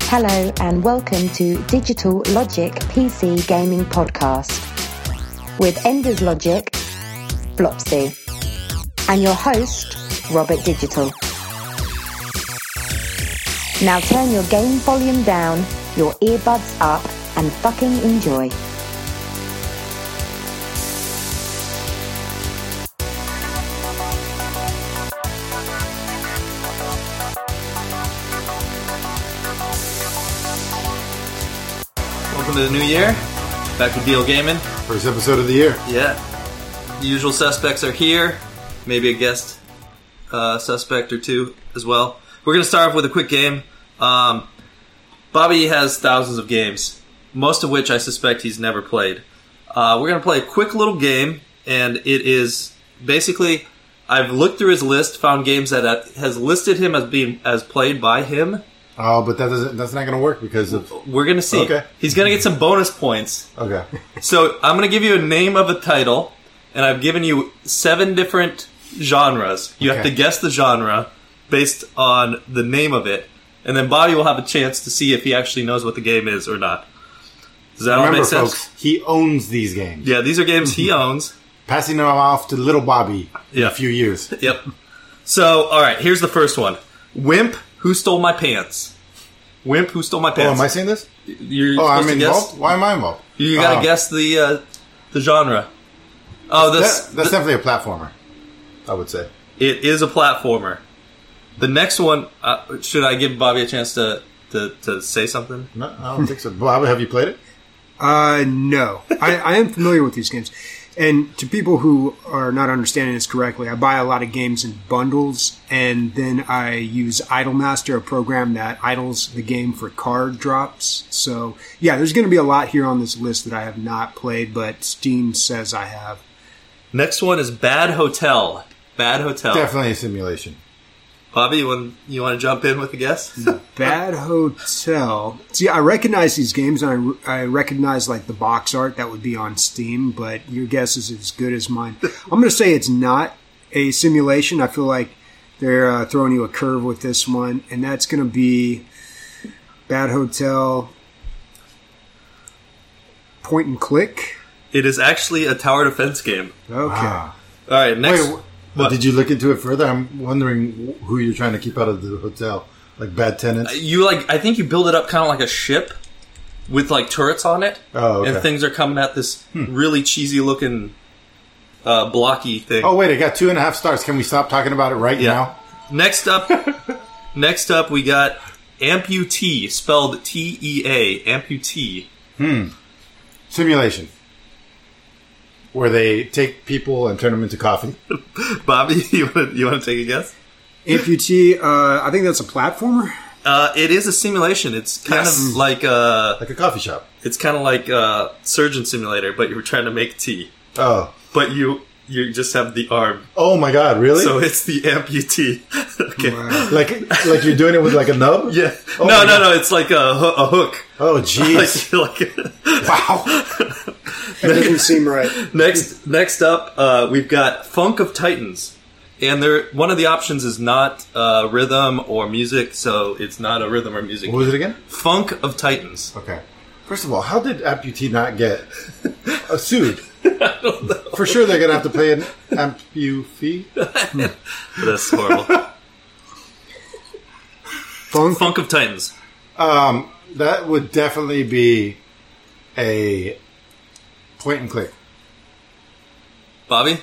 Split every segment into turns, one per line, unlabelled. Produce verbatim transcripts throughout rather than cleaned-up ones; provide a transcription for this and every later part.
Hello and welcome to Digital Logic P C Gaming Podcast with Enders Logic, Flopsy, and your host, Robert Digital. Now turn your game volume down, your earbuds up, and fucking enjoy.
Welcome to the new year. Back with Deal Gaming.
First episode of the year.
Yeah. The usual suspects are here. Maybe a guest uh, suspect or two as well. We're going to start off with a quick game. Um, Bobby has thousands of games, most of which I suspect he's never played. Uh, we're going to play a quick little game, and it is basically, I've looked through his list, found games that uh, has listed him as being as played by him.
Oh, but that doesn't, that's not going to work because of...
We're going to see.
Okay.
He's going to get some bonus points.
Okay.
So I'm going to give you a name of a title, and I've given you seven different genres. You have
Okay.
to guess the genre based on the name of it, and then Bobby will have a chance to see if he actually knows what the game is or not. Does that all
Remember,
make sense?
folks, he owns these games.
Yeah, these are games he owns.
Passing them off to little Bobby in
Yeah.
a few years.
Yep. So, all right, here's the first one. Wimp, Who Stole My Pants? Wimp, Who Stole My
Oh,
Pants?
am I saying this?
You're
Oh,
supposed
I'm
to
involved?
guess.
Why am I involved?
You got to
Oh.
guess the uh, the genre. Oh, this
That, that's
the-
definitely a platformer, I would say.
It is a platformer. The next one, uh, should I give Bobby a chance to, to, to say something?
No, I don't think so. Bobby, have you played it?
Uh, no. I, I am familiar with these games. And to people who are not understanding this correctly, I buy a lot of games in bundles, and then I use Idlemaster, a program that idles the game for card drops. So, yeah, there's going to be a lot here on this list that I have not played, but Steam says I have.
Next one is Bad Hotel. Bad Hotel.
Definitely a simulation.
Bobby, you want, you want to jump in with a guess?
Bad Hotel. See, I recognize these games, and I, I recognize like the box art that would be on Steam, but your guess is as good as mine. I'm going to say it's not a simulation. I feel like they're uh, throwing you a curve with this one, and that's going to be Bad Hotel Point and Click.
It is actually a tower defense game.
Okay.
Wow.
All right, next.
Wait,
what?
did you look into it further? I'm wondering who you're trying to keep out of the hotel. Like bad tenants?
You like? I think you build it up kind of like a ship with like turrets on it,
Oh, okay.
and things are coming at this really cheesy looking, uh, blocky thing.
Oh, wait, I got two and a half stars. Can we stop talking about it right
Yeah.
now?
Next up, next up, we got Amputee, spelled T E A, Amputee.
Simulation. Where they take people and turn them into coffee.
Bobby, you want to you want to take a guess?
Amputee, uh, I think that's a platformer.
Uh, it is a simulation. It's kind
Yes.
of like uh,
Like a coffee shop.
it's kind of like uh, Surgeon Simulator, but you were trying to make tea,
Oh.
but you you just have the arm,
Oh my god, really?
so it's the amputee. Okay.
Wow.
like like you're doing it with like a nub?
Yeah.
Oh
no,
my
no,
God.
no. It's like a, hoo- a hook.
Oh jeez.
Like, like
Wow.
That doesn't seem right.
Next, next up, uh, we've got Funk of Titans, and there one of the options is not uh, rhythm or music, so it's not a rhythm or music.
What was it again?
Funk of Titans.
Okay. First of all, how did Amputee not get uh, sued? I don't know. For sure they're going to have to pay an ampu fee.
That's horrible.
Funk.
Funk of Titans.
Um, that would definitely be a point and click.
Bobby?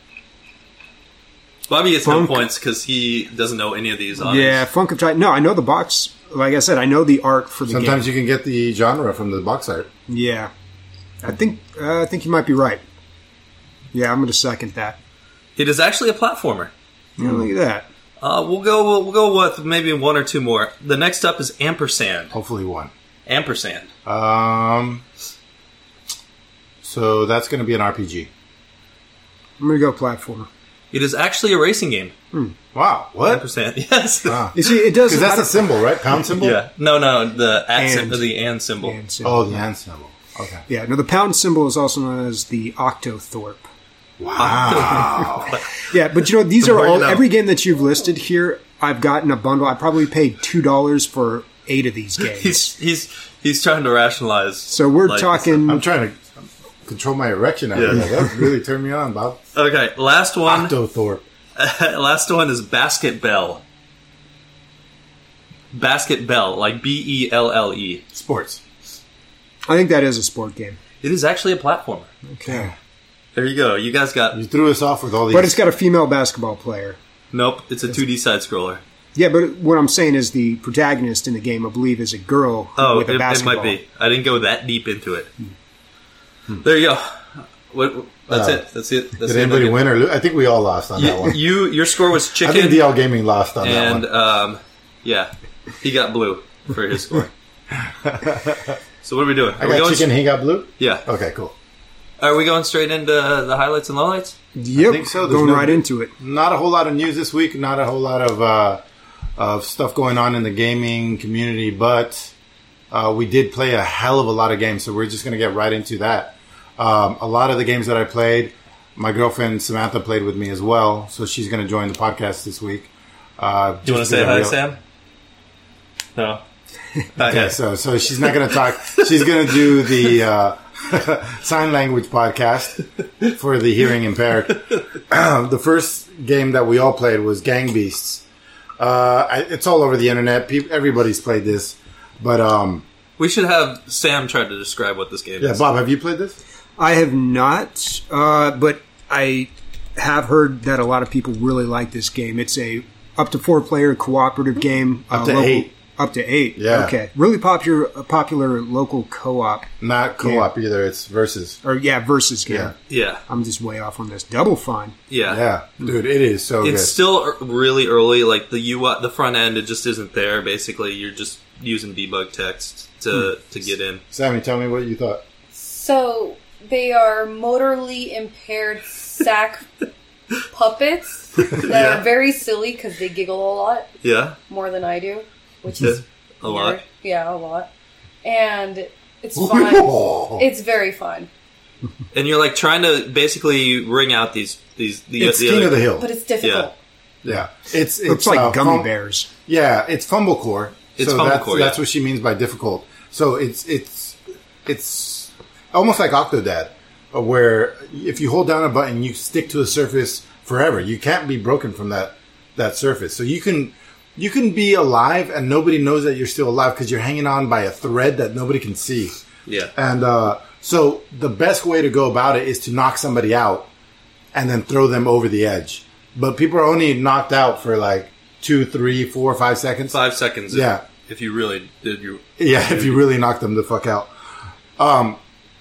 Bobby gets
Funk.
no points because he doesn't know any of these. On
Yeah, Funk of Titan. No, I know the box. Like I said, I know the art for the
Sometimes
game.
you can get the genre from the box art.
Yeah, I think uh, I think you might be right. Yeah, I'm going to second that.
It is actually a platformer.
Yeah, look at that.
Uh, we'll go. We'll, we'll go with maybe one or two more. The next up is Ampersand.
Hopefully one.
Ampersand.
Um, so that's going to be an R P G.
I'm going to go platformer.
It is actually a racing game.
Wow. What?
Ampersand. Yes.
Wow.
You see, it does.
Because that's a symbol, right? Pound symbol?
Yeah. No, no. The accent
And.
of the and symbol.
And symbol.
Oh, the and symbol. Okay.
Yeah, no, the pound symbol is also known as the Octothorpe.
Wow.
Yeah, but you know, these
The
are
more you
all,
know.
every game that you've listed here, I've gotten a bundle. I probably paid two dollars for eight of these games.
He's he's he's trying to rationalize.
So we're
like,
talking.
I'm trying to control my erection out
Yeah.
here. That really turned me on, Bob.
Okay, last one.
Octothorpe.
Last one is Basket Bell. Basket Bell, like B E L L E.
Sports.
I think that is a sport game.
It is actually a platformer.
Okay.
There you go. You guys got...
You threw us off with all these.
But it's got a female basketball player.
Nope, it's a two D side-scroller.
Yeah, but what I'm saying is the protagonist in the game, I believe, is a girl
Oh,
with a
it, it
basketball.
might be. I didn't go that deep into it. There you go. What, that's
Uh,
it. That's it. That's
Did
it.
anybody win or lose? I think we all lost on that
You,
one.
you, your score was
I
chicken.
think D L Gaming lost on that
and
one.
um, yeah, he got blue for his score. So what are we doing? Are
I
we
got
going
chicken, he got blue?
Yeah.
Okay, cool.
Are we going straight into the highlights and lowlights?
Yep,
I think so. There's
going
no-
right into it.
Not a whole lot of news this week. Not a whole lot of uh, of stuff going on in the gaming community, but uh, we did play a hell of a lot of games, so we're just going to get right into that. Um, a lot of the games that I played, my girlfriend Samantha played with me as well, so she's going to join the podcast this week. Uh,
Do you want
just
to say
get a
hi,
real-
Sam? No.
Okay, so so she's not going to talk. She's going to do the uh, sign language podcast for the hearing impaired. The first game that we all played was Gang Beasts. Uh, I, it's all over the internet. Pe- everybody's played this, but um,
We should have Sam try to describe what this game
yeah,
is.
Bob, have you played this?
I have not, uh, but I have heard that a lot of people really like this game. It's a up to four player cooperative game.
Up
uh,
to
local-
eight.
Up to eight.
Yeah.
Okay. Really popular, popular local co-op,
Not co-op either. It's versus.
or yeah, versus game.
Yeah.
Yeah.
I'm just way off on this. Double Fine.
Yeah.
Yeah, dude, it is so
It's
good.
still er- really early. Like the U I, the front end, it just isn't there. Basically, you're just using debug text to to get in.
Sammy, tell me what you thought.
So they are motorly impaired sack puppets that
Yeah.
are very silly because they giggle a lot
Yeah,
more than I do, which
Yeah.
is
a
weird.
lot.
Yeah, a lot. And it's fun. It's very fun,
And you're like trying to basically ring out these these the,
It's
the
King
other,
of the Hill.
but it's difficult.
Yeah, it's it's
Looks like
uh,
gummy
fum-
bears.
Yeah, it's Fumblecore.
It's
so
Fumblecore,
That's,
yeah.
that's what she means by difficult. So it's it's it's almost like Octodad, uh, where if you hold down a button, you stick to a surface forever. You can't be broken from that that surface. So you can you can be alive and nobody knows that you're still alive because you're hanging on by a thread that nobody can see.
Yeah.
And uh, so the best way to go about it is to knock somebody out and then throw them over the edge. But people are only knocked out for like two, three, four, five seconds.
Five seconds.
Yeah.
If, if you really did you.
Yeah, if you really knock them the fuck out. Um,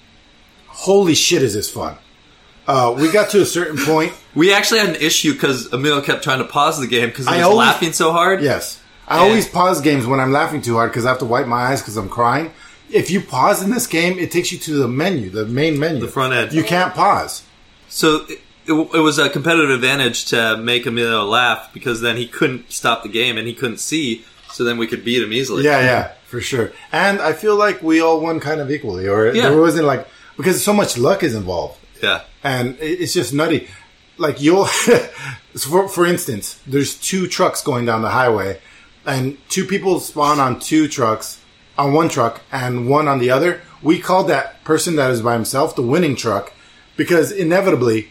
holy shit, is this fun. Uh, we got to a certain point.
We actually had an issue because Emilio kept trying to pause the game because he
I
was
always-
laughing so hard.
Yes. I
Yeah.
always pause games when I'm laughing too hard because I have to wipe my eyes because I'm crying. If you pause in this game, it takes you to the menu, the main menu.
The front end.
You can't pause.
So it, it, it was a competitive advantage to make Emilio laugh because then he couldn't stop the game and he couldn't see. So then we could beat him easily.
Yeah, yeah, for sure. And I feel like we all won kind of equally, or
Yeah.
there wasn't like because so much luck is involved,
Yeah.
and it- it's just nutty. Like you'll, for for instance, there's two trucks going down the highway, and two people spawn on two trucks, on one truck and one on the other. We called that person that is by himself the winning truck because inevitably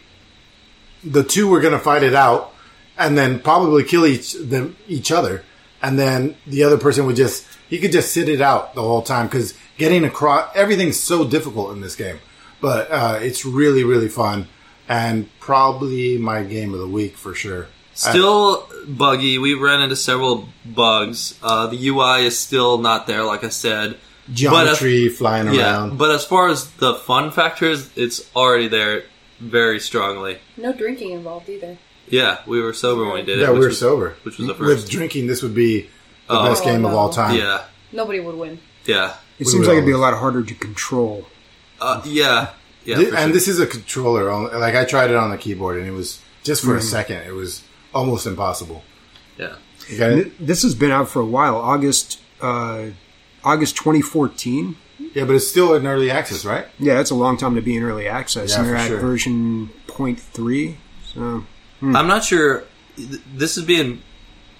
the two were going to fight it out and then probably kill each them each other. And then the other person would just, he could just sit it out the whole time because getting across, everything's so difficult in this game. But uh, it's really, really fun and probably my game of the week for sure.
Still buggy. We ran into several bugs. Uh, the U I is still not there, like I said.
Geometry
But as,
flying
yeah,
around.
but as far as the fun factors, it's already there very strongly.
No drinking involved either.
Yeah, we were sober when we did it.
Yeah, we
which
were
was-
sober.
Which was the
With
first.
drinking, this would be the
Oh.
best game
Oh,
of
no.
all time.
Yeah,
Nobody would win.
yeah,
It
We
seems
would
like it'd be a
always-
lot harder to control.
uh, yeah, yeah.
Thi-
for
and
sure.
this is a controller. only- Like I tried it on the keyboard, and it was just for a
Mm-hmm.
second. It was almost impossible.
yeah.
You got it?
Th- This has been out for a while. August, uh, August twenty fourteen.
Yeah, but it's still in early access, right?
Yeah, that's a long time to be in early access,
Yeah,
and they're
for
at
sure.
version point three. So
I'm not sure. th- This is being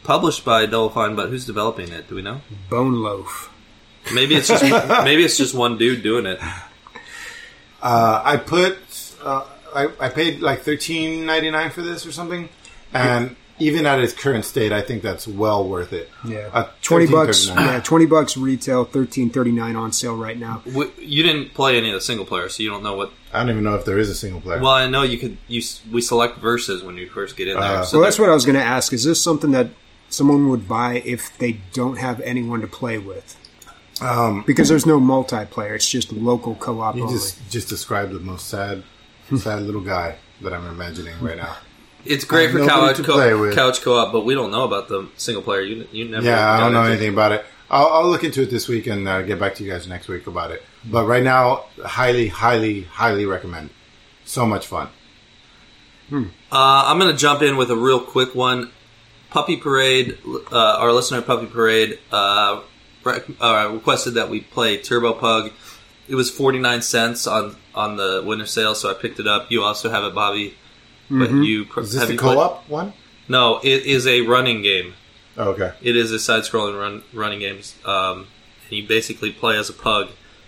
published by Double Fine, but who's developing it? Do we know?
Bone Loaf.
Maybe it's just maybe it's just one dude doing it.
Uh, I put uh, I, I paid like thirteen ninety nine for this or something, and even at its current state, I think that's well worth it.
Yeah,
uh,
twenty bucks. Yeah, twenty bucks retail, thirteen thirty nine on sale right now.
We, you didn't play any of the single player, so you don't know what.
I don't even know if there is a single player.
Well, I know you could. You we select verses when you first get in there.
Uh,
so
well, that's what I was going to ask. Is this something that someone would buy if they don't have anyone to play with?
Um,
because there's no multiplayer; it's just local co-op
you
only.
just just described the most sad, sad little guy that I'm imagining right now.
It's great for
nobody
couch
to
co-
play with.
couch co-op, but we don't know about the single player. You you never.
Yeah, I
got
don't know
into it.
anything about it. I'll, I'll look into it this week and uh, get back to you guys next week about it. But right now, highly, highly, highly recommend. So much fun.
Uh, I'm going to jump in with a real quick one. Puppy Parade, uh, our listener Puppy Parade, uh, rec- uh, requested that we play Turbo Pug. It was forty-nine cents on, on the winter sale, so I picked it up. You also have it, Bobby. But you
Is this
have
the
you played-
co-op one?
No, it is a running game.
Oh, okay.
It is a side-scrolling run, running game. Um, and you basically play as a pug.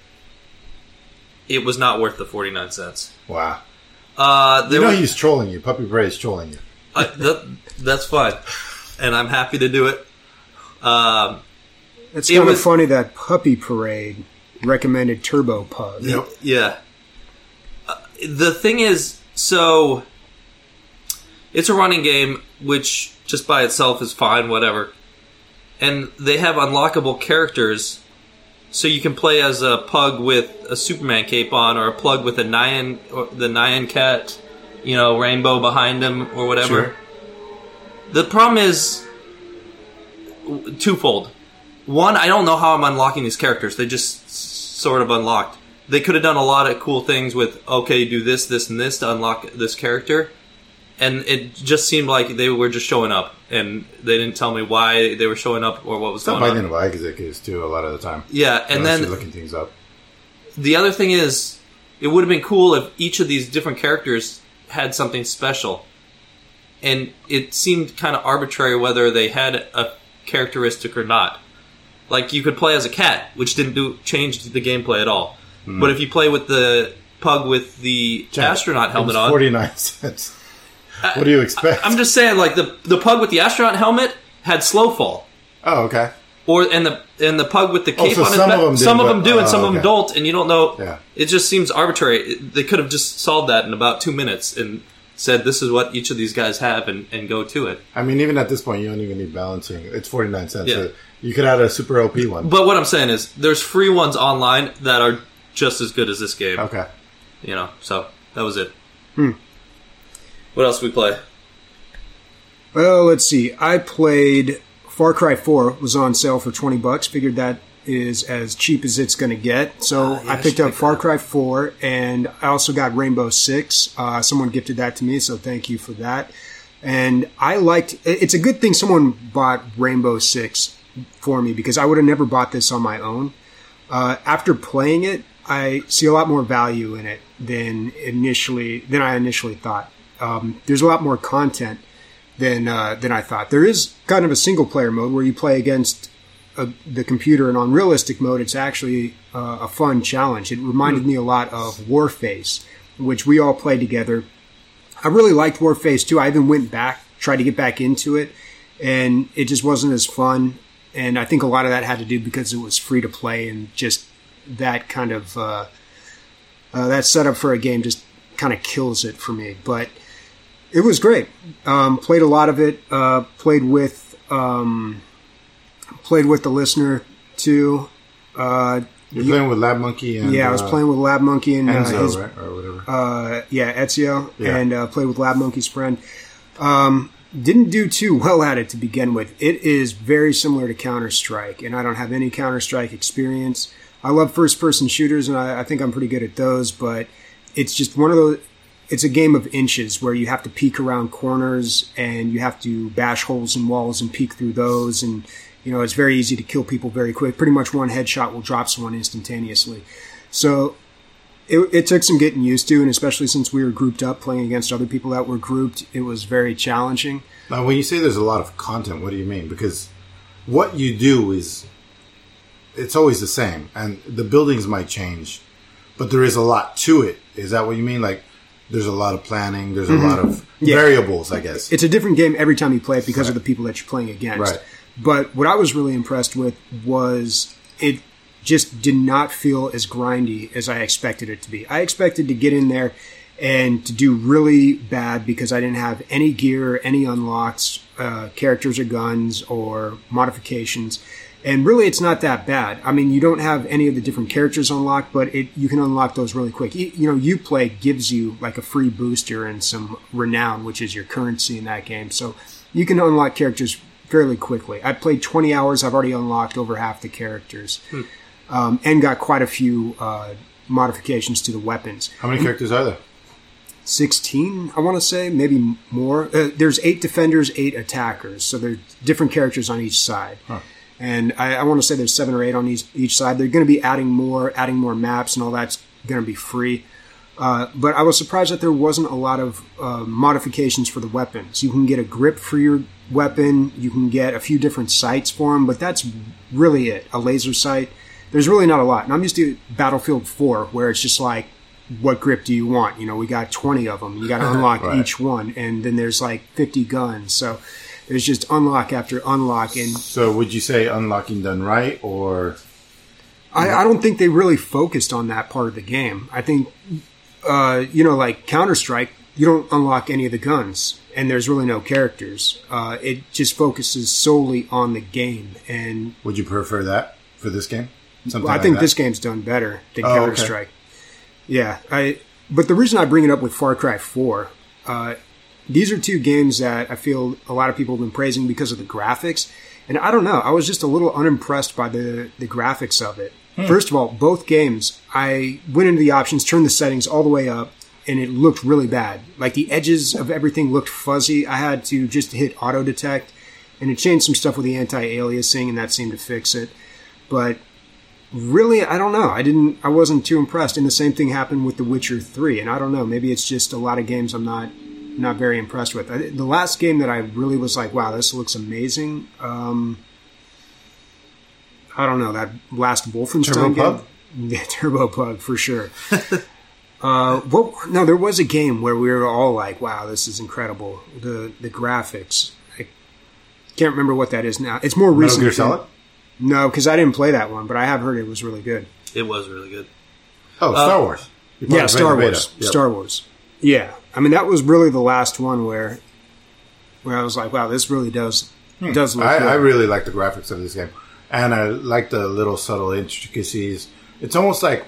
It was not worth the forty-nine cents.
Wow.
Uh, there
You know
was-
he's trolling you. Puppy Parade's trolling you.
I, that, that's fine, and I'm happy to do it. Um,
It's
it
kind of
was-
funny that Puppy Parade recommended Turbo Pug.
Yep.
yeah. Uh, the thing is, so it's a running game, which just by itself is fine, whatever. And they have unlockable characters, so you can play as a pug with a Superman cape on, or a pug with a Nyan, or the Nyan cat, you know, rainbow behind him, or whatever.
Sure.
The problem is w- twofold. One, I don't know how I'm unlocking these characters. They just s- sort of unlocked. They could have done a lot of cool things with, okay, do this, this, and this to unlock this character. And it just seemed like they were just showing up, and they didn't tell me why they were showing up or what was
Stuff
going
I
on.
didn't know Isaac is too a lot of the time.
Yeah, and
Unless
then
you're looking things up.
the other thing is, it would have been cool if each of these different characters had something special. And it seemed kind of arbitrary whether they had a characteristic or not. Like, you could play as a cat, which didn't do change the gameplay at all.
Hmm.
But if you play with the pug with the
Jack,
astronaut
it
helmet
was
on...
forty-nine cents. What do you expect?
I'm just saying, like, the the pug with the astronaut helmet had slow fall.
Oh, okay.
Or and the and the pug with the
Oh,
cape
so
on his
some
back.
of them did,
some of
but-
them do, and
oh,
some of them
okay.
don't, and you don't know.
Yeah.
It just seems arbitrary. It- They could have just solved that in about two minutes and said, "This is what each of these guys have," and, and go to it.
I mean, even at this point, you don't even need balancing. It's forty-nine cents.
Yeah.
So you could add a super O P one.
But what I'm saying is, there's free ones online that are just as good as this game.
Okay.
You know, so that was it.
Hmm.
What else did we play?
Well, let's see. I played Far Cry four. Was on sale for twenty bucks. Figured that is as cheap as it's going to get. So
Ah, yeah,
I
I
picked
should
up
pick
Far
that up.
Cry four, and I also got Rainbow Six. Uh, someone gifted that to me, so thank you for that. And I liked. it- It's a good thing someone bought Rainbow Six for me, because I would have never bought this on my own. Uh, after playing it, I see a lot more value in it than initially than I initially thought. Um, there's a lot more content than uh, than I thought. There is kind of a single player mode where you play against uh, the computer, and on realistic mode, it's actually uh, a fun challenge. It reminded me a lot of Warface, which we all played together. I really liked Warface too. I even went back, tried to get back into it, and it just wasn't as fun. And I think a lot of that had to do because it was free to play, and just that kind of uh, uh, that setup for a game just kind of kills it for me. But it was great. Um, played a lot of it. Uh, played with um, played with the listener too. Uh,
You're playing with Lab Monkey and
yeah, I was
uh,
playing with Lab Monkey and uh,
Enzo,
his
right? Or whatever.
uh, yeah, Ezio,
Yeah.
and uh, played with Lab Monkey's friend. Um, didn't do too well at it to begin with. It is very similar to Counter-Strike, and I don't have any Counter-Strike experience. I love first-person shooters, and I, I think I'm pretty good at those, but it's just one of those... It's a game of inches where you have to peek around corners, and you have to bash holes in walls and peek through those, and you know, it's very easy to kill people very quick. Pretty much one headshot will drop someone instantaneously. So It, it took some getting used to, and especially since we were grouped up playing against other people that were grouped, it was very challenging.
Now, when you say there's a lot of content, what do you mean? Because what you do is, it's always the same, and the buildings might change, but there is a lot to it. Is that what you mean? Like, there's a lot of planning, there's a mm-hmm. lot of yeah. variables, I guess.
It's a different game every time you play it because right. of the people that you're playing against.
Right.
But what I was really impressed with was it just did not feel as grindy as I expected it to be. I expected to get in there and to do really bad because I didn't have any gear, any unlocks, uh, characters or guns or modifications. And really, it's not that bad. I mean, you don't have any of the different characters unlocked, but it, you can unlock those really quick. You, you know, Uplay gives you like a free booster and some renown, which is your currency in that game. So you can unlock characters fairly quickly. I played twenty hours. I've already unlocked over half the characters. Hmm. Um, and got quite a few uh, modifications to the weapons.
How many characters are there?
sixteen, I want to say, maybe more. Uh, there's eight defenders, eight attackers. So there's different characters on each side. Huh. And I, I want to say there's seven or eight on each, each side. They're going to be adding more, adding more maps, and all that's going to be free. Uh, but I was surprised that there wasn't a lot of uh, modifications for the weapons. You can get a grip for your weapon. You can get a few different sights for them, but that's really it. A laser sight. There's really not a lot. And I'm used to Battlefield four, where it's just like, what grip do you want? You know, we got twenty of them. You got to unlock right. each one. And then there's like fifty guns. So there's just unlock after unlock. And
so would you say unlocking done right, or?
I, I don't think they really focused on that part of the game. I think, uh, you know, like Counter-Strike, you don't unlock any of the guns. And there's really no characters. Uh, it just focuses solely on the game. And
would you prefer that for this game?
Well, I like think that? This game's done better than oh, Counter-Strike. Okay. Yeah, I. But the reason I bring it up with Far Cry four, uh, these are two games that I feel a lot of people have been praising because of the graphics. And I don't know, I was just a little unimpressed by the, the graphics of it. Hmm. First of all, both games, I went into the options, turned the settings all the way up, and it looked really bad. Like the edges of everything looked fuzzy. I had to just hit auto detect, and it changed some stuff with the anti-aliasing, and that seemed to fix it. But really, I don't know. I didn't. I wasn't too impressed. And the same thing happened with The Witcher three. And I don't know. Maybe it's just a lot of games I'm not not very impressed with. I, the last game that I really was like, wow, this looks amazing. Um, I don't know, that last Wolfenstein
Turbo
game.
Pug?
Yeah, Turbo Pug for sure. uh, what? No, there was a game where we were all like, wow, this is incredible. The the graphics. I can't remember what that is now. It's more recent.
Metal Gear Solid?
No, because I didn't play that one, but I have heard it was really good.
It was really good.
Oh,
uh,
Star Wars.
Yeah, Star Wars. Yep. Star Wars. Yeah. I mean, that was really the last one where where I was like, wow, this really does hmm. does look
I,
good.
I really like the graphics of this game. And I like the little subtle intricacies. It's almost like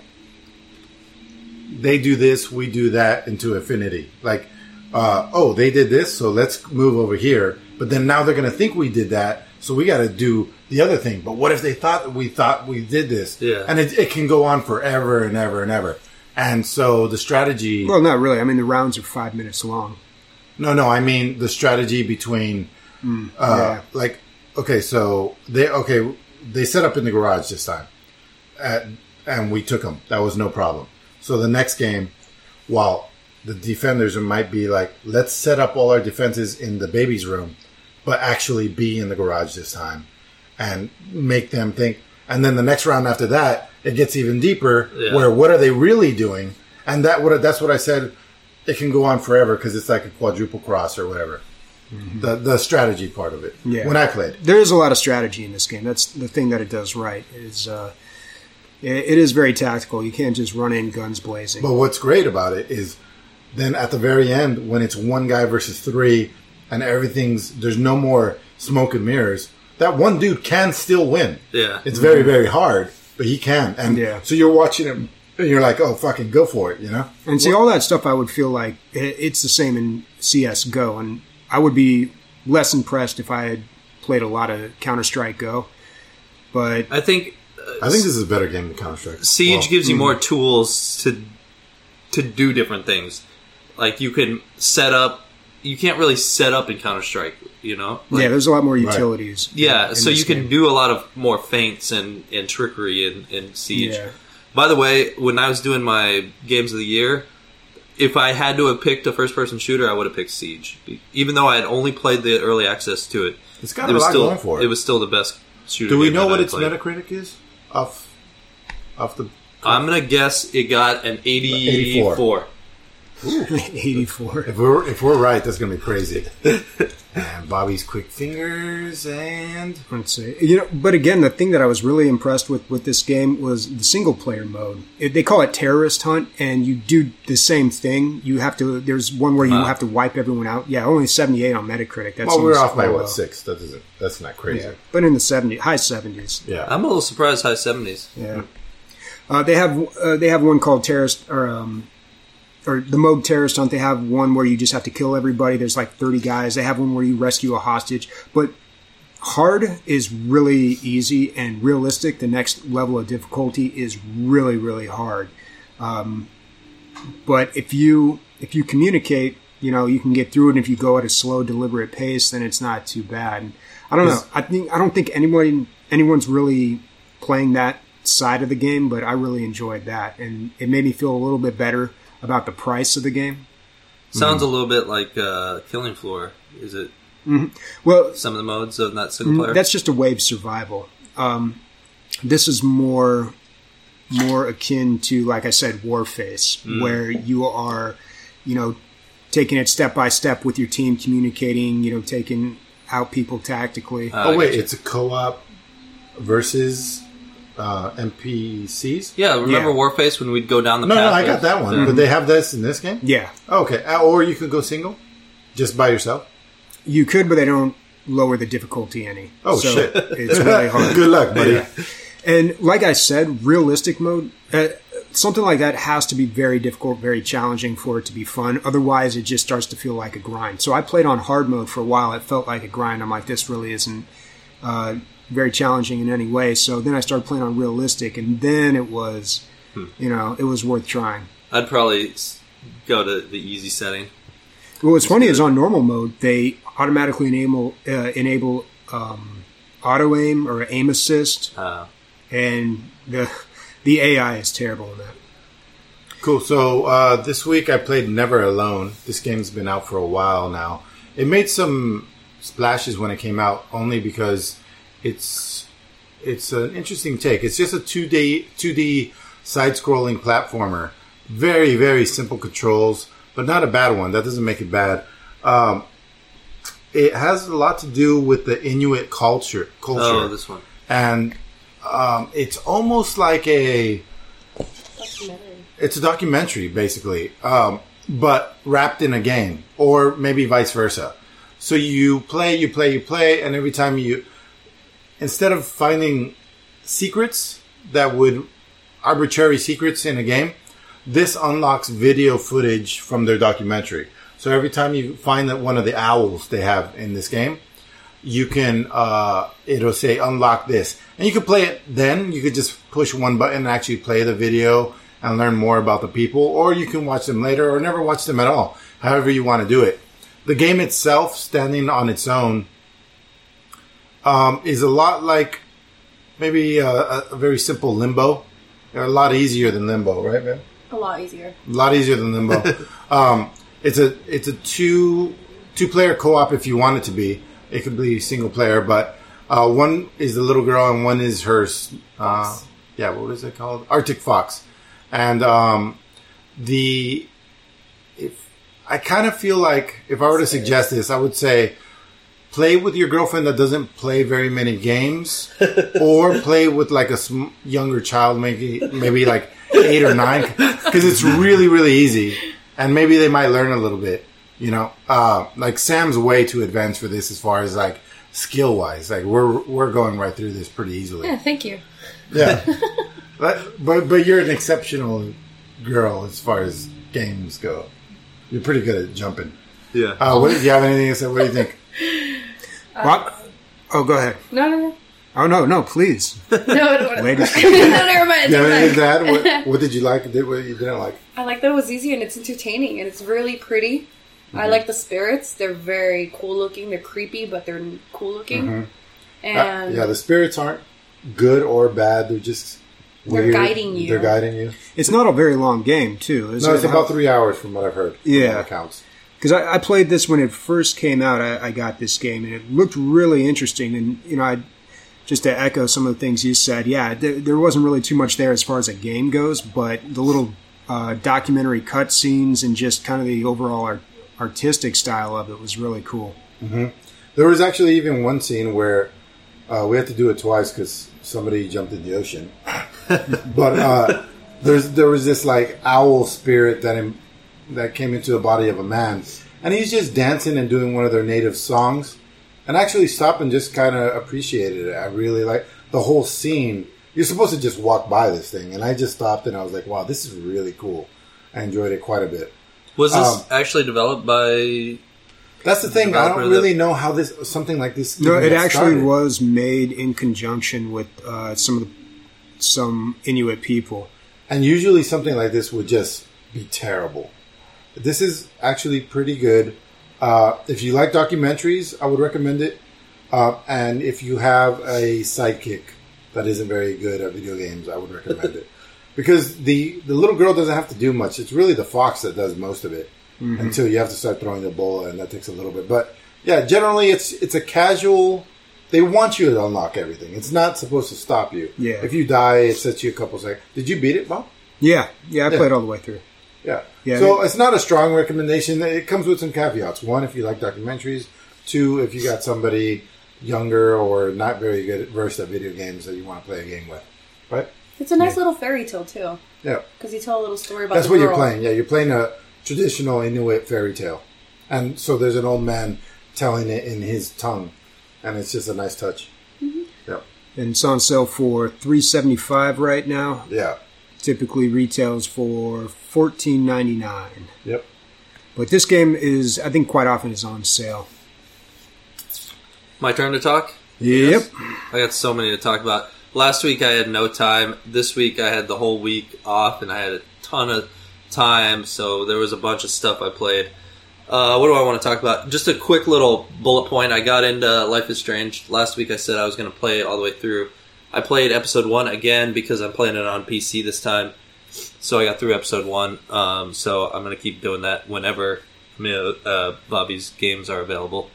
they do this, we do that into infinity. Like, uh, oh, they did this, so let's move over here. But then now they're going to think we did that, so we got to do the other thing. But what if they thought we thought we did this?
Yeah.
And it, it can go on forever and ever and ever. And so the strategy...
Well, not really. I mean, the rounds are five minutes long.
No, no. I mean the strategy between...
Mm,
uh,
yeah.
Like, okay, so they okay they set up in the garage this time. At, and we took them. That was no problem. So the next game, while the defenders might be like, let's set up all our defenses in the baby's room, but actually be in the garage this time and make them think. And then the next round after that, it gets even deeper, yeah. where what are they really doing? And that what that's what I said. It can go on forever because it's like a quadruple cross or whatever. Mm-hmm. The the strategy part of it.
Yeah.
When I played,
there is a lot of strategy in this game. That's the thing that it does right. Is uh, it, it is very tactical. You can't just run in guns blazing.
But what's great about it is then at the very end, when it's one guy versus three, and everything's there's no more smoke and mirrors. That one dude can still win.
Yeah,
it's very very hard, but he can. And
yeah.
so you're watching him. And you're like, oh, fucking go for it, you know?
And see, all that stuff I would feel like it's the same in C S G O. And I would be less impressed if I had played a lot of Counter-Strike Go. But
I think...
Uh, I think this is a better game than Counter-Strike.
Siege
well,
gives you
mm-hmm.
more tools to to do different things. Like, you can set up... You can't really set up in Counter-Strike, you know? Like,
yeah, there's a lot more utilities.
Right. Yeah,
in,
so
in
you can
game.
do a lot of more feints and, and trickery in, in Siege.
Yeah.
By the way, when I was doing my games of the year, if I had to have picked a first-person shooter, I would have picked Siege. Even though I had only played the early access to it,
It's got
it
a
was
lot
still
going for it.
it was still the best shooter.
Do we
game
know
that
what
I
its
played.
Metacritic is? Off, off the.
I'm gonna guess it got an
eighty-four.
eighty-four.
eighty-four.
If we're if we're right, that's gonna be crazy. And Bobby's quick fingers and
Let's see. You know, but again, the thing that I was really impressed with with this game was the single player mode. It, they call it Terrorist Hunt, and you do the same thing. You have to. There's one where you
Wow.
have to wipe everyone out. Yeah, only seventy-eight on Metacritic. That
well, we're
seems
off by
low.
what six? That doesn't. That's not crazy.
Yeah, but in the seventy high seventies.
Yeah.
I'm a little surprised high seventies.
Yeah. Uh, they have uh, they have one called Terrorist or um, or the mode Terrorist Hunt. They have one where you just have to kill everybody. There's like thirty guys. They have one where you rescue a hostage. But hard is really easy, and realistic, the next level of difficulty, is really really hard. Um, but if you if you communicate, you know, you can get through it. And if you go at a slow, deliberate pace, then it's not too bad. I don't know. I think I don't think anyone anyone's really playing that side of the game, but I really enjoyed that, and it made me feel a little bit better about the price of the game.
Sounds a little bit like uh, Killing Floor. Is it
Well,
some of the modes of that single player?
that's just a wave survival. Um, this is more more akin to, like I said, Warface, where you are, you know, taking it step by step with your team, communicating, you know, taking out people tactically.
Uh,
Oh
I
wait,
gotcha.
it's a co-op versus uh, N P Cs.
Yeah, remember
Yeah.
Warface when we'd go down the
No,
path?
no, I
with-
got that one. But they have this in this game.
yeah,
Okay, uh, or you could go single, just by yourself.
you could, but they don't lower the difficulty any.
Oh,
so
shit.
It's really hard.
Good luck, buddy.
Yeah. And like I said, realistic mode, uh, something like that has to be very difficult, very challenging for it to be fun. Otherwise, it just starts to feel like a grind. So I played on hard mode for a while. It felt like a grind. I'm like, this really isn't uh, very challenging in any way. So then I started playing on realistic, and then it was, you know, it was worth trying.
I'd probably s- go to the easy setting.
Well, what's funny is on normal mode, they automatically enable uh, enable um, auto aim or aim assist,
Uh,
and the the A I is terrible in that.
Cool. So uh, this week I played Never Alone. This game's been out for a while now. It made some splashes when it came out, only because it's it's an interesting take. It's just a two D two D side-scrolling platformer. Very very simple controls, but not a bad one. That doesn't make it bad. Um, it has a lot to do with the Inuit culture. Culture,
oh, this one.
and um, it's almost like a.
Documentary.
It's a documentary, basically, um, but wrapped in a game, or maybe vice versa. So you play, you play, you play, and every time you, instead of finding secrets that would, arbitrary secrets in a game, this unlocks video footage from their documentary. So every time you find that one of the owls they have in this game, you can, uh, it'll say unlock this. And you can play it then. You could just push one button and actually play the video and learn more about the people. Or you can watch them later or never watch them at all. However you want to do it. The game itself, standing on its own, um, is a lot like maybe a, a very simple Limbo. They're a lot easier than Limbo, right, man?
A lot easier.
A lot easier than Limbo. um, it's a it's a two two player co op if you want it to be. It could be single player, but uh, one is the little girl and one is her. Uh, yeah, what is it called? Arctic Fox, and um, the if I kind of feel like if I were to suggest this, I would say play with your girlfriend that doesn't play very many games, or play with like a sm- younger child, maybe maybe like eight or nine, because it's really really easy, and maybe they might learn a little bit. You know, uh, like Sam's way too advanced for this as far as like skill wise. Like we're we're going right through this pretty easily.
Yeah, thank you.
Yeah, but, but but you're an exceptional girl as far as games go. You're pretty good at jumping.
Yeah.
Uh, what, do you have anything to say? What do you think?
What? Oh, go ahead.
No, no, no.
Oh no, no, please,
No, no, no.
ladies.
no, never mind.
Do you have
Never
anything to
mind.
add? What, what did you like? Did what you didn't like?
I like that it was easy and it's entertaining and it's really pretty. I
Mm-hmm.
like the spirits. They're very cool looking. They're creepy, but they're cool looking.
Uh,
And
yeah, the spirits aren't good or bad. They're just
They're guiding you.
They're guiding you.
It's not a very long game, too. Is
No,
it?
it's about three hours from what I've heard. from
Yeah.
all accounts.
Because I, I played this when it first came out. I, I got this game, and it looked really interesting. And, you know, I just to echo some of the things you said, yeah, there, there wasn't really too much there as far as a game goes, but the little uh, documentary cutscenes and just kind of the overall art, artistic style of it was really cool.
Mm-hmm. There was actually even one scene where uh, we had to do it twice because somebody jumped in the ocean. But uh, there's there was this like owl spirit that im- that came into the body of a man, and he's just dancing and doing one of their native songs. And I actually stopped and just kind of appreciated it. I really like the whole scene. You're supposed to just walk by this thing, and I just stopped and I was like, "Wow, this is really cool." I enjoyed it quite a bit.
Was this
Um,
actually developed by?
That's the thing. I
Developer
don't
that-
really know how this something like this.
No,
even
it
got
actually
started.
was made in conjunction with uh, some of the, some Inuit people.
And usually something like this would just be terrible. This is actually pretty good. Uh, if you like documentaries, I would recommend it. Uh, and if you have a sidekick that isn't very good at video games, I would recommend it. Because the, the little girl doesn't have to do much. It's really the fox that does most of it. Mm-hmm. Until you have to start throwing the bowl, and that takes a little bit. But yeah, generally it's it's a casual. They want you to unlock everything. It's not supposed to stop you.
Yeah.
If you die, it sets you a couple seconds. Did you beat it, Bob?
Yeah, yeah, I
Yeah.
played all the way through.
Yeah.
Yeah,
So
it-
it's not a strong recommendation. It comes with some caveats. One, if you like documentaries. Two, if you got somebody younger or not very good versed at video games that you want to play a game with. Right?
It's a nice little fairy tale too,
Yeah.
because you tell a little story about.
That's
the
what
girl.
you're playing. Yeah, you're playing a traditional Inuit fairy tale. And so there's an old man telling it in his tongue. And it's just a nice touch.
Mm-hmm.
Yeah.
And it's on sale for three seventy-five right now.
Yeah.
Typically retails for fourteen ninety-nine.
Yep.
But this game is, I think, quite often is on sale.
My turn to talk?
Yep.
I got so many to talk about. Last week I had no time. This week I had the whole week off, and I had a ton of time, so there was a bunch of stuff I played. Uh, what do I want to talk about? Just a quick little bullet point. I got into Life is Strange. Last week I said I was going to play it all the way through. I played episode one again because I'm playing it on P C this time. So I got through episode one. Um, so I'm going to keep doing that whenever I mean, uh, Bobby's games are available.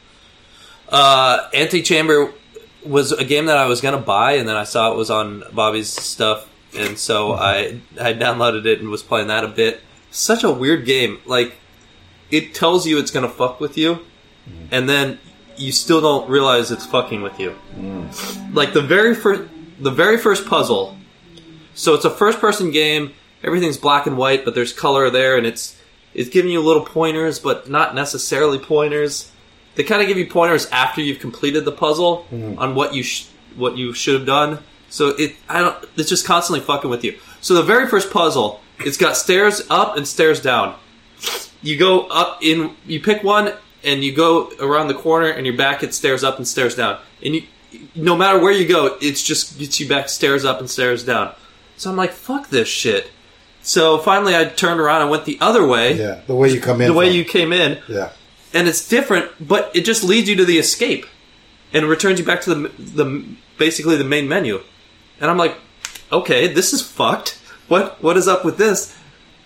Uh, Antichamber was a game that I was going to buy, and then I saw it was on Bobby's stuff, and so I I downloaded it and was playing that a bit. Such a weird game. Like, it tells you it's going to fuck with you, and then you still don't realize it's fucking with you. Like, the very first the very first puzzle. So it's a first-person game. Everything's black and white, but there's color there, and it's it's giving you little pointers, but not necessarily pointers. They kind of give you pointers after you've completed the puzzle mm-hmm. on what you sh- what you should have done. So it I don't it's just constantly fucking with you. So the very first puzzle, it's got stairs up and stairs down. You go up in you pick one and you go around the corner and you're back at stairs up and stairs down. And you no matter where you go, it's just gets you back stairs up and stairs down. So I'm like, fuck this shit. So finally I turned around and went the other way.
Yeah, the way you come in.
The way
from.
you came in.
Yeah.
And it's different, but it just leads you to the escape and returns you back to the the basically the main menu. And I'm like, okay, this is fucked. What what is up with this?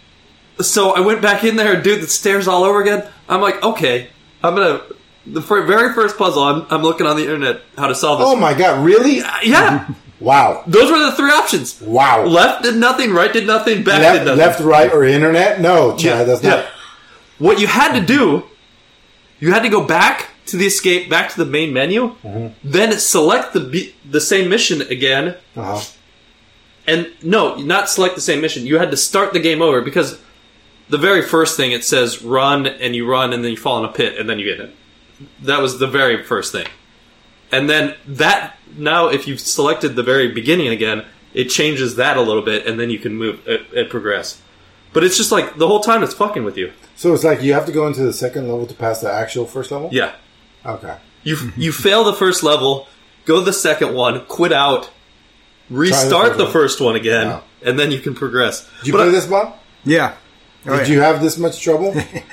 So I went back in there and dude, the stairs all over again. I'm like, okay, I'm gonna the fir- very first puzzle. I'm I'm looking on the internet how to solve this.
Oh my god, really?
Uh, yeah.
Wow.
Those were the three options.
Wow.
Left did nothing, right did nothing, back
Left,
did nothing.
left, right, or internet? No, Chad,
Yeah,
that's not.
yeah. What you had to do, you had to go back to the escape, back to the main menu,
Mm-hmm.
then select the be- the same mission again,
Uh-huh.
and no, not select the same mission. You had to start the game over because the very first thing it says run, and you run, and then you fall in a pit, and then you get hit. That was the very first thing. And then that, now if you've selected the very beginning again, it changes that a little bit, and then you can move and, and progress. But it's just like, the whole time it's fucking with you.
So it's like you have to go into the second level to pass the actual first level?
Yeah.
Okay.
You you fail the first level, go to the second one, quit out, restart
first
the
one.
first one again,
Wow.
and then you can progress.
Did you
But
play
I-
this, Bob?
Yeah. Oh,
Did
yeah.
you have this much trouble?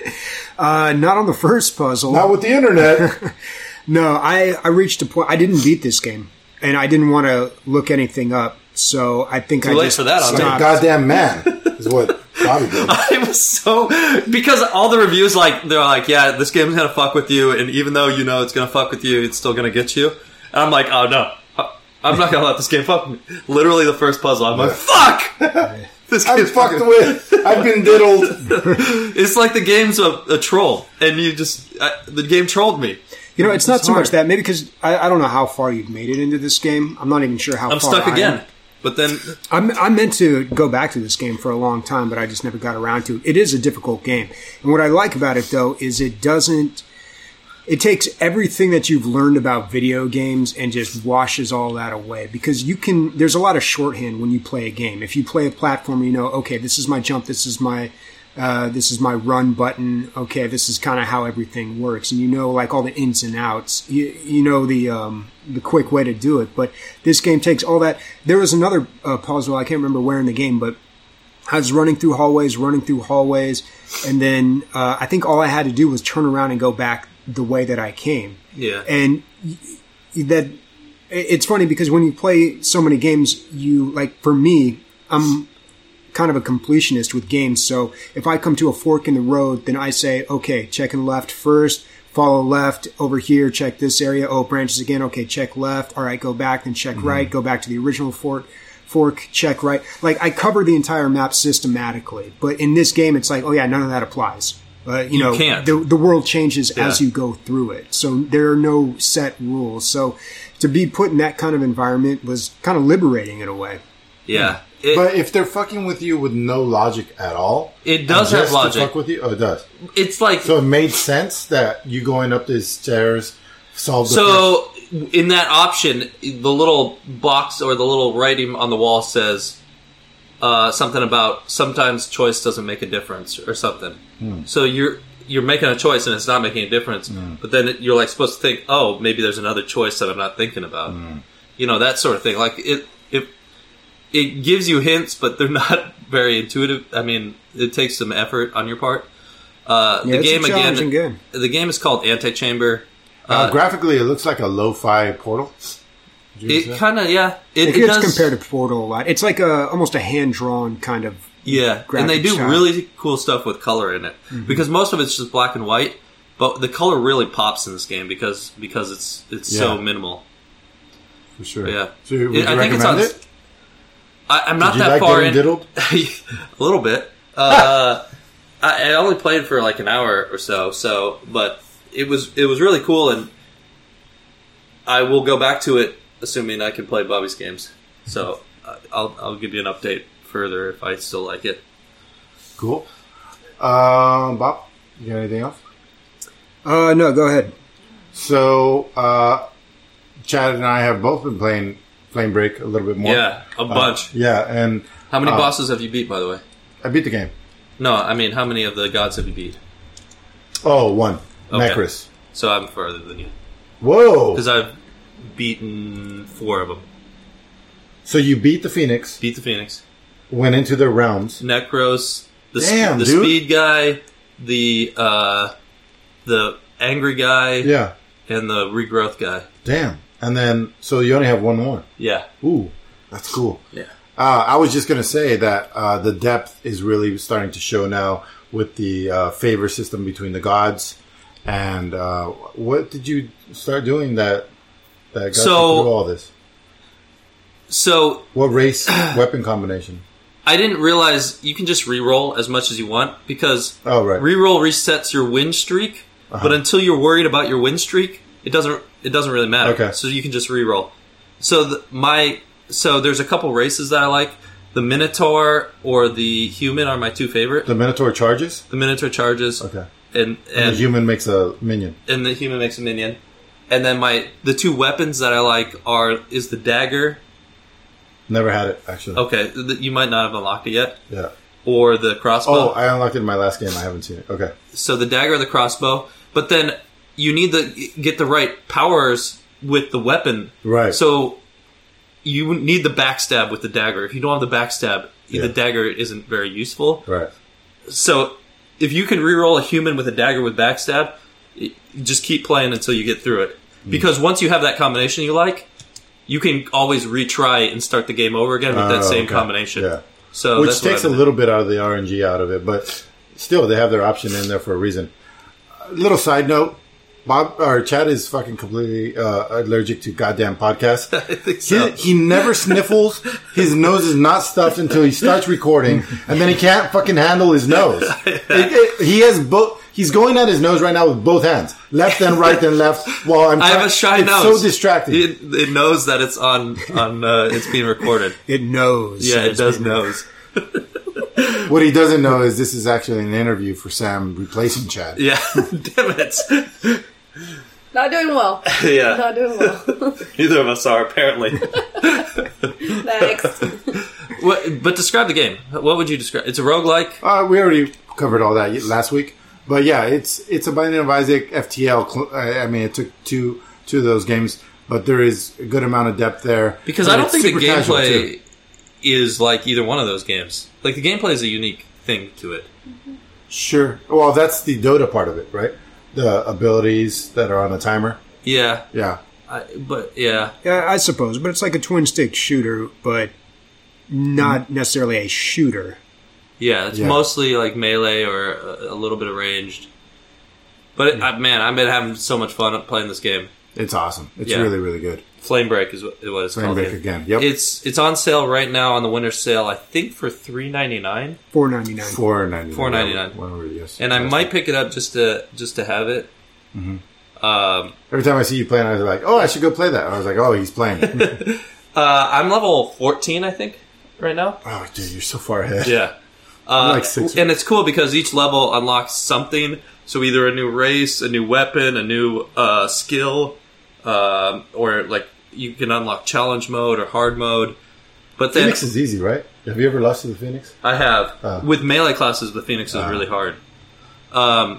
Uh, not on the first puzzle.
Not with the internet.
No, I, I reached a point. I didn't beat this game, and I didn't want to look anything up. So I think
Too
I
late
just
for that on
Like a
stopped.
goddamn man is what Bobby did.
I was so because all the reviews like they're like, yeah, this game's gonna fuck with you, and even though you know it's gonna fuck with you, it's still gonna get you. And I'm like, oh no, I'm not gonna let this game fuck with me. Literally, the first puzzle, I'm like, fuck. This
I'm
game's
fucked
fucking-
with. I've been diddled.
It's like the game's a, a troll, and you just I, the game trolled me.
You know, it's not
It's
so
hard.
much that. Maybe because I, I don't know how far you've made it into this game. I'm not even sure how
I'm
far
stuck
I am.
again. But then,
I'm, I meant to go back to this game for a long time, but I just never got around to it. It is a difficult game. And what I like about it, though, is it doesn't... It takes everything that you've learned about video games and just washes all that away. Because you can... There's a lot of shorthand when you play a game. If you play a platform, you know, okay, this is my jump, this is my... Uh, this is my run button. Okay, this is kind of how everything works, and you know, like all the ins and outs. You, you know the um, the quick way to do it. But this game takes all that. There was another uh, puzzle I can't remember where in the game, but I was running through hallways, running through hallways, and then uh, I think all I had to do was turn around and go back the way that I came.
yeah,
And that it's funny because when you play so many games, you like for me, I'm kind of a completionist with games. So if I come to a fork in the road, then I say, okay, checking left first, follow left over here, check this area. Oh, branches again. Okay, check left. All right, go back, then check
Mm-hmm.
right, go back to the original fork. Fork, check right. Like I cover the entire map systematically, but in this game, it's like, oh yeah, none of that applies. Uh, you,
You
know,
can't.
the the world changes
Yeah.
as you go through it, so there are no set rules. So to be put in that kind of environment was kind of liberating in a way.
yeah. It,
But if they're fucking with you with no logic at all,
it does
and
have
just to
logic.
fuck with you. Oh, it does.
It's like
So it made sense that you going up these stairs solved. The
so. In that option, the little box or the little writing on the wall says uh, something about sometimes choice doesn't make a difference or something. So you're you're making a choice and it's not making a difference, but then it, you're like supposed to think, oh, maybe there's another choice that I'm not thinking about. You know, that sort of thing. Like it it it gives you hints, but they're not very intuitive. I mean, it takes some effort on your part. Uh,
Yeah,
the
it's a
game
challenging
again.
game.
The game is called Antichamber.
Uh, graphically, it looks like a lo-fi Portal. Did you
It
say?
kind of yeah. It,
It,
it
gets
does
compared to Portal a lot. It's like a almost a hand drawn kind of.
yeah, and they
graphic
do
style.
really cool stuff with color in it because most of it's just black and white, but the color really pops in this game because because it's it's so
Yeah.
minimal.
For sure.
Yeah,
So would
It-
you
I think it's
recommend
on.
it?
I, I'm not
Did you
that
like
far
getting
in.
diddled?
A little bit. Uh, I, I only played for like an hour or so, so but it was it was really cool, and I will go back to it assuming I can play Bobby's games. So uh, I'll I'll give you an update further if I still like it.
Cool. Um, Bob, you got anything else?
Uh, no, go ahead.
So, uh, Chad and I have both been playing Flame Break a little bit more.
Yeah, a bunch.
Uh, yeah, and
How many
uh,
bosses have you beat, by the way?
I beat the game.
No, I mean how many of the gods have you beat?
Oh, one.
Okay.
Necris.
So I'm further than you
Whoa.
because I've beaten four of them.
So you beat the Phoenix,
Beat the Phoenix,
went into their realms.
Necros, the
Damn,
the
dude.
speed guy, the uh, the angry guy,
Yeah.
and the regrowth guy.
Damn. And then, so you only have one more.
Yeah,
Ooh, that's cool.
yeah.
Uh, I was just going to say that uh, the depth is really starting to show now with the uh, favor system between the gods. And uh, what did you start doing that that got
So-
you through all this?
So
What race weapon combination?
I didn't realize you can just re-roll as much as you want because
Oh, right.
re-roll resets your win streak. But until you're worried about your win streak, it doesn't it doesn't really matter.
Okay.
So you can just re-roll. So the, my so there's a couple races that I like. The Minotaur or the Human are my two favorite.
The Minotaur charges?
The Minotaur charges,
Okay.
and
And
and
the human makes a minion.
and the Human makes a minion. And then my the two weapons that I like are is the dagger.
Never had it, actually.
Okay, th- you might not have unlocked it yet,
Yeah.
or the crossbow.
Oh, I unlocked it in my last game. I haven't seen it. Okay.
So the dagger or the crossbow, but then you need to get the right powers with the weapon.
Right.
So you need the backstab with the dagger. If you don't have the backstab,
Yeah.
the dagger isn't very useful.
Right.
So if you can reroll a human with a dagger with backstab, it- just keep playing until you get through it.
Mm.
Because once you have that combination you like, you can always retry and start the game over again with that
Oh,
same
okay.
combination.
Yeah.
So
Which
that's what
takes a
I did.
little bit out of the R N G out of it, but still, they have their option in there for a reason. A little side note: Bob or Chad is fucking completely uh, allergic to goddamn podcasts.
I think so.
He, he never sniffles. His nose is not stuffed until he starts recording, and then he can't fucking handle his nose. It- it- he has both. He's going at his nose right now with both hands, left and right and left. While I'm,
I have
try-
a shy
it's
nose.
so distracting.
It, it knows that it's on on uh, it's being recorded.
It knows.
Yeah, it
It's
does
been-
knows.
What he doesn't know is this is actually an interview for Sam replacing Chad.
Yeah, damn it.
Not doing well.
Yeah,
Not doing well.
neither of us are apparently.
Next.
What, but describe the game. What would you describe? It's a roguelike.
Uh, we already covered all that last week, but yeah, it's it's a Binding of Isaac F T L. cl- I I mean, it took two two of those games, but there is a good amount of depth there.
Because
But
I don't
it's
think the
super casual,
gameplay
too.
is like either one of those games. Like the gameplay is a unique thing to it.
Sure. Well, that's the Dota part of it, right? The abilities that are on a timer.
Yeah,
Yeah.
I, but yeah,
Yeah, I suppose, but it's like a twin stick shooter, but not necessarily a shooter.
yeah. It's
Yeah.
mostly like melee or a, a little bit of ranged. But it, I, man, I've been having so much fun playing this game.
It's awesome. It's
Yeah.
really, really good.
Flame Break is what, what it's
Flame
called.
Break
here.
again. Yep.
It's it's on sale right now on the winter sale. I think for three ninety nine,
Four ninety nine.
four ninety nine.
four ninety-nine.
Yes.
and I
That's
might
right.
pick it up just to just to have it.
Mm-hmm.
Um,
Every time I see you playing, I was like, "Oh, I should go play that." I was like, "Oh, he's playing."
uh, I'm level fourteen, I think, right now.
Oh, dude, you're so far ahead.
Yeah. Uh,
like six-
and it's cool because each level unlocks something. So either a new race, a new weapon, a new uh, skill, um, or like you can unlock challenge mode or hard mode. But then
Phoenix is easy, right? Have you ever lost to the Phoenix?
I have
Oh.
with melee classes, the Phoenix is
Oh.
really hard. Um,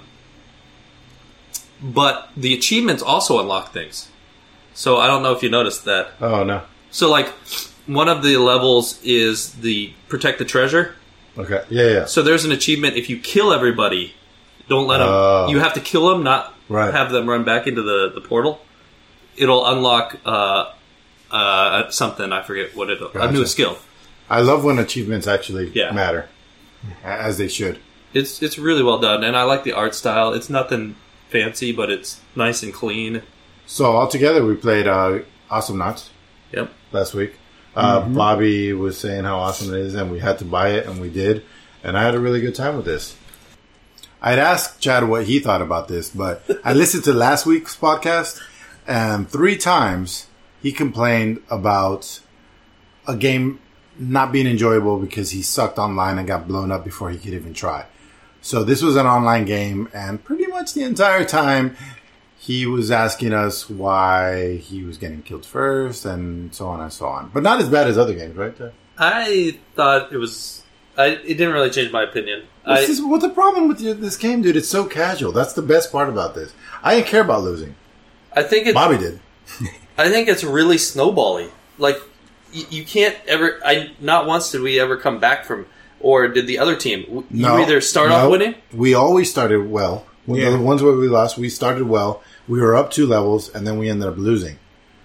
but the achievements also unlock things. So I don't know if you noticed that.
Oh no.
So like one of the levels is the protect the treasure.
Okay. Yeah, yeah.
So there's an achievement if you kill everybody, don't let them.
Oh.
You have to kill them, not
Right.
have them run back into the, the portal. It'll unlock uh, uh, something. I forget what it. A
Gotcha.
new skill.
I love when achievements actually
Yeah.
matter, as they should.
It's it's really well done, and I like the art style. It's nothing fancy, but it's nice and clean.
So altogether, we played uh, Awesome Knots
Yep.
last week. Uh,
Mm-hmm.
Bobby was saying how awesome it is, and we had to buy it, and we did. And I had a really good time with this. I'd asked Chad what he thought about this, but I listened to last week's podcast, and three times he complained about a game not being enjoyable because he sucked online and got blown up before he could even try. So this was an online game, and pretty much the entire time he was asking us why he was getting killed first, and so on and so on. But not as bad as other games, right? Chad?
I thought it was. I it didn't really change my opinion.
What's,
I,
this, what's the problem with your- this game, dude? It's so casual. That's the best part about this. I didn't care about losing.
I think it's.
Bobby did.
I think it's really snowbally. Like you, you can't ever. I not once did we ever come back from. Or did the other team? You
No,
either start
no.
off winning.
We always started well. When
Yeah.
The ones where we lost, we started well. We were up two levels, and then we ended up losing.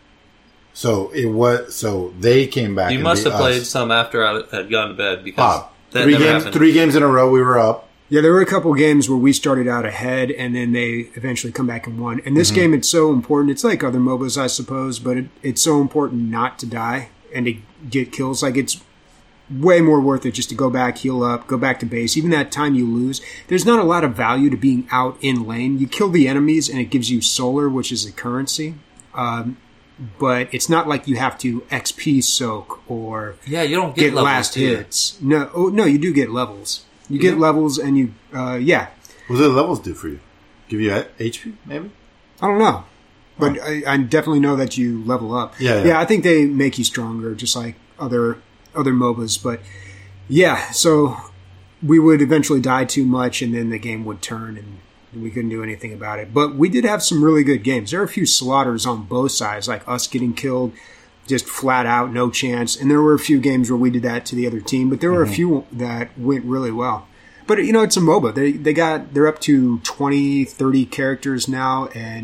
So it was. So they came back.
You
and
must
beat
have played
us.
some after I had gone to bed because
Bob,
that
three
never
games.
happened.
Three games in a row, we were up.
Yeah, there were a couple games where we started out ahead and then they eventually come back and won. And this game, it's so important. It's like other MOBAs, I suppose, but it, it's so important not to die and to get kills. Like, it's way more worth it just to go back, heal up, go back to base. Even that time you lose, there's not a lot of value to being out in lane. You kill the enemies and it gives you solar, which is a currency. Um, but it's not like you have to X P soak or
Yeah, you don't get,
get
levels,
last
do you?
hits. No, oh, no, you do get levels. You get levels, and you, uh, yeah.
What do the levels do for you? Give you a- H P, maybe?
I don't know, but I, I definitely know that you level up.
Yeah, yeah.
yeah. I think they make you stronger, just like other other MOBAs. But yeah, so we would eventually die too much, and then the game would turn, and we couldn't do anything about it. But we did have some really good games. There are a few slaughters on both sides, like us getting killed. Just flat out, no chance. And there were a few games where we did that to the other team, but there were
Mm-hmm.
a few that went really well. But, you know, it's a MOBA. They they got, they're up to twenty, thirty characters now, and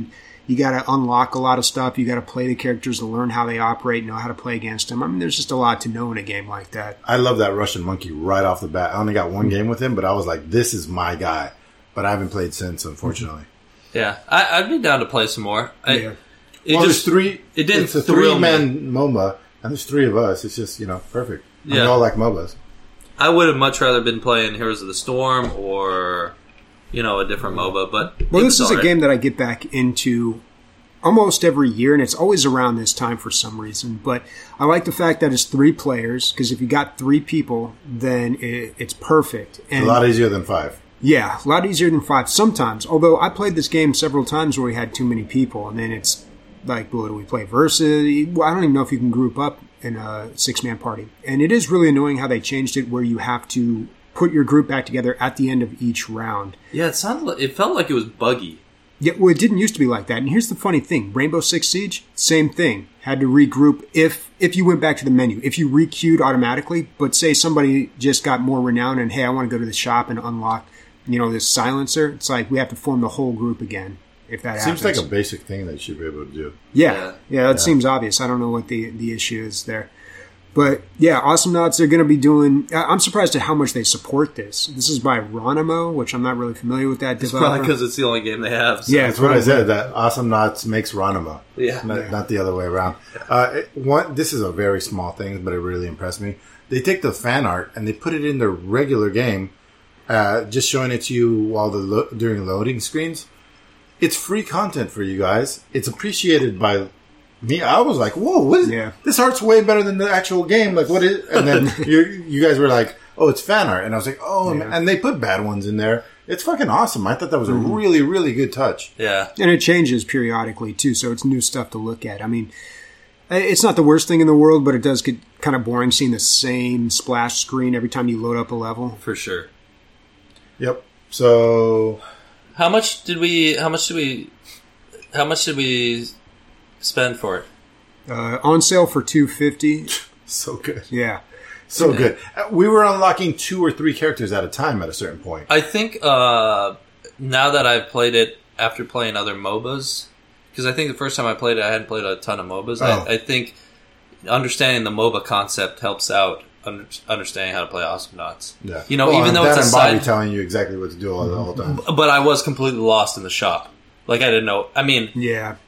You got to unlock a lot of stuff. You got to play the characters to learn how they operate, know how to play against them. I mean, there's just a lot to know in a game like that.
I love that Russian monkey right off the bat. I only got one game with him, but I was like, this is my guy. But I haven't played since, unfortunately.
Yeah, I, I'd be down to play some more. I,
Yeah.
It
well,
just,
there's three.
It didn't
It's a
thrill me.
three-man MOBA, and there's three of us. It's just, you know, perfect. And
Yeah.
we all like MOBAs.
I would have much rather been playing Heroes of the Storm or, you know, a different MOBA. But
Well,
it
this
was
is a
alright.
game that I get back into almost every year, and it's always around this time for some reason. But I like the fact that it's three players, because if you got three people, then it, it's perfect. And
A lot easier than five.
yeah, a lot easier than five sometimes. Although I played this game several times where we had too many people, and then it's like, well, do we play versus? Well, I don't even know if you can group up in a six-man party. And it is really annoying how they changed it, where you have to put your group back together at the end of each round.
Yeah, it sounded. Like, it felt like it was buggy.
Yeah, well, it didn't used to be like that. And here's the funny thing: Rainbow Six Siege, same thing. Had to regroup if if you went back to the menu. If you re-queued automatically, but say somebody just got more renowned and hey, I want to go to the shop and unlock, you know, this silencer. It's like we have to form the whole group again. If that
Seems
happens.
like a basic thing that you should be able to do.
Yeah,
Yeah.
yeah, that seems obvious. I don't know what the the issue is there. But yeah, Awesome Knots, they're going to be doing. I- I'm surprised at how much they support this. This is by Ronimo, which I'm not really familiar with that
It's
developer.
probably because it's the only game they have. So.
Yeah,
That's what I said. That Awesome Knots makes Ronima.
Yeah.
Not,
Yeah.
not the other way around. Uh, it, one, this is a very small thing, but it really impressed me. They take the fan art and they put it in their regular game, uh, just showing it to you while the lo- during loading screens. It's free content for you guys. It's appreciated by me. I was like, "Whoa, what is,
Yeah.
this art's way better than the actual game." Like, what is? And then you you guys were like, "Oh, it's fan art," and I was like, "Oh,"
Yeah.
and they put bad ones in there. It's fucking awesome. I thought that was a really, really good touch.
Yeah.
And it changes periodically, too, so it's new stuff to look at. I mean, it's not the worst thing in the world, but it does get kind of boring seeing the same splash screen every time you load up a level.
For sure.
Yep. So
How much did we? How much did we? How much did we spend for it?
Uh, on sale for two hundred fifty dollars.
so good.
Yeah.
So good. Uh, We were unlocking two or three characters at a time at a certain point.
I think uh, now that I've played it after playing other MOBAs, because I think the first time I played it, I hadn't played a ton of MOBAs.
Oh.
I, I think understanding the MOBA concept helps out under, understanding how to play Awesome Knots.
Yeah.
You know,
Well,
even
and
though
Dad
it's a
and Bobby
side,
telling you exactly what to do all the whole time.
but I was completely lost in the shop. Like I didn't know. I mean,
Yeah.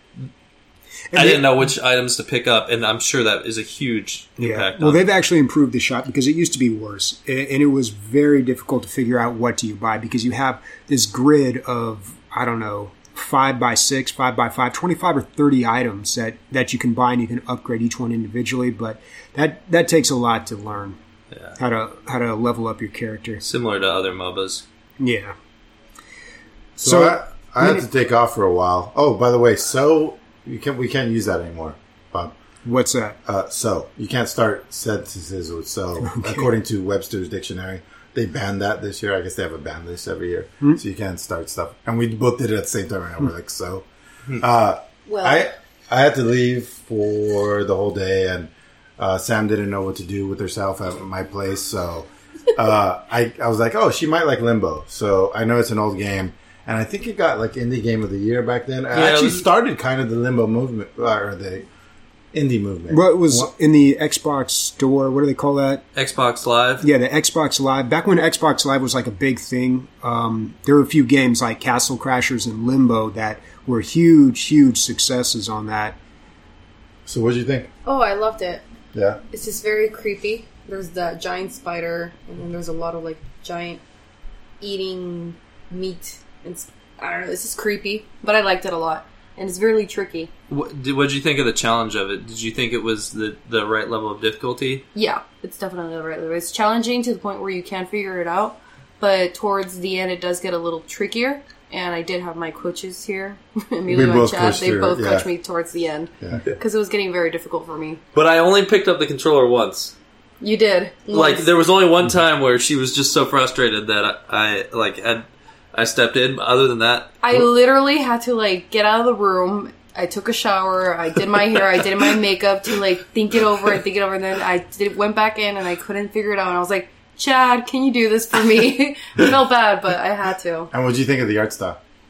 I didn't know which items to pick up, and I'm sure that is a huge
Yeah.
impact.
Well,
on
they've actually improved the shop because it used to be worse. And and it was very difficult to figure out what do you buy because you have this grid of, I don't know, five by six, five by five, twenty-five or thirty items that, that you can buy and you can upgrade each one individually. But that, that takes a lot to learn
Yeah.
how to how to level up your character.
similar to other MOBAs.
Yeah.
So,
So,
I, I had to take off for a while. Oh, by the way, so you can't we can't use that anymore, Bob.
What's that?
Uh, so you can't start sentences with so. According to Webster's dictionary, they banned that this year. I guess they have a ban list every year,
Hmm.
so you can't start stuff. And we both did it at the same time, and we're like, so. Uh,
Well,
I I had to leave for the whole day, and uh, Sam didn't know what to do with herself at my place, so uh, I I was like, oh, she might like Limbo. So I know it's an old game, and I think it got like Indie Game of the Year back then. I
Yeah, it
actually
was-
started kind of the Limbo movement uh, or the indie movement.
Well, it was
What-
in the Xbox store. What do they call that?
Xbox Live.
Yeah, the Xbox Live. Back when Xbox Live was like a big thing, um, there were a few games like Castle Crashers and Limbo that were huge, huge successes on that.
So what did you think?
oh, I loved it.
Yeah.
It's just very creepy. There's that giant spider, and then there's a lot of like giant eating meat. It's I don't know. This is creepy, but I liked it a lot, and it's really tricky.
What did what you think of the challenge of it? Did you think it was the, the right level of difficulty?
Yeah, it's definitely the right level. It's challenging to the point where you can figure it out, but towards the end, it does get a little trickier. And I did have my coaches here, Emilio and
both
Chad.
coached
They
her,
both
yeah.
coached me towards the end
Yeah.
because it was getting very difficult for me.
But I only picked up the controller once.
You did.
Like
Once.
there was only one time where she was just so frustrated that I, I like had I stepped in. But other than that,
I literally had to like get out of the room. I took a shower. I did my hair. I did my makeup to like think it over and think it over. And then I did, went back in and I couldn't figure it out. And I was like, Chad, can you do this for me? I felt bad, but I had to.
And what did you think of the art style?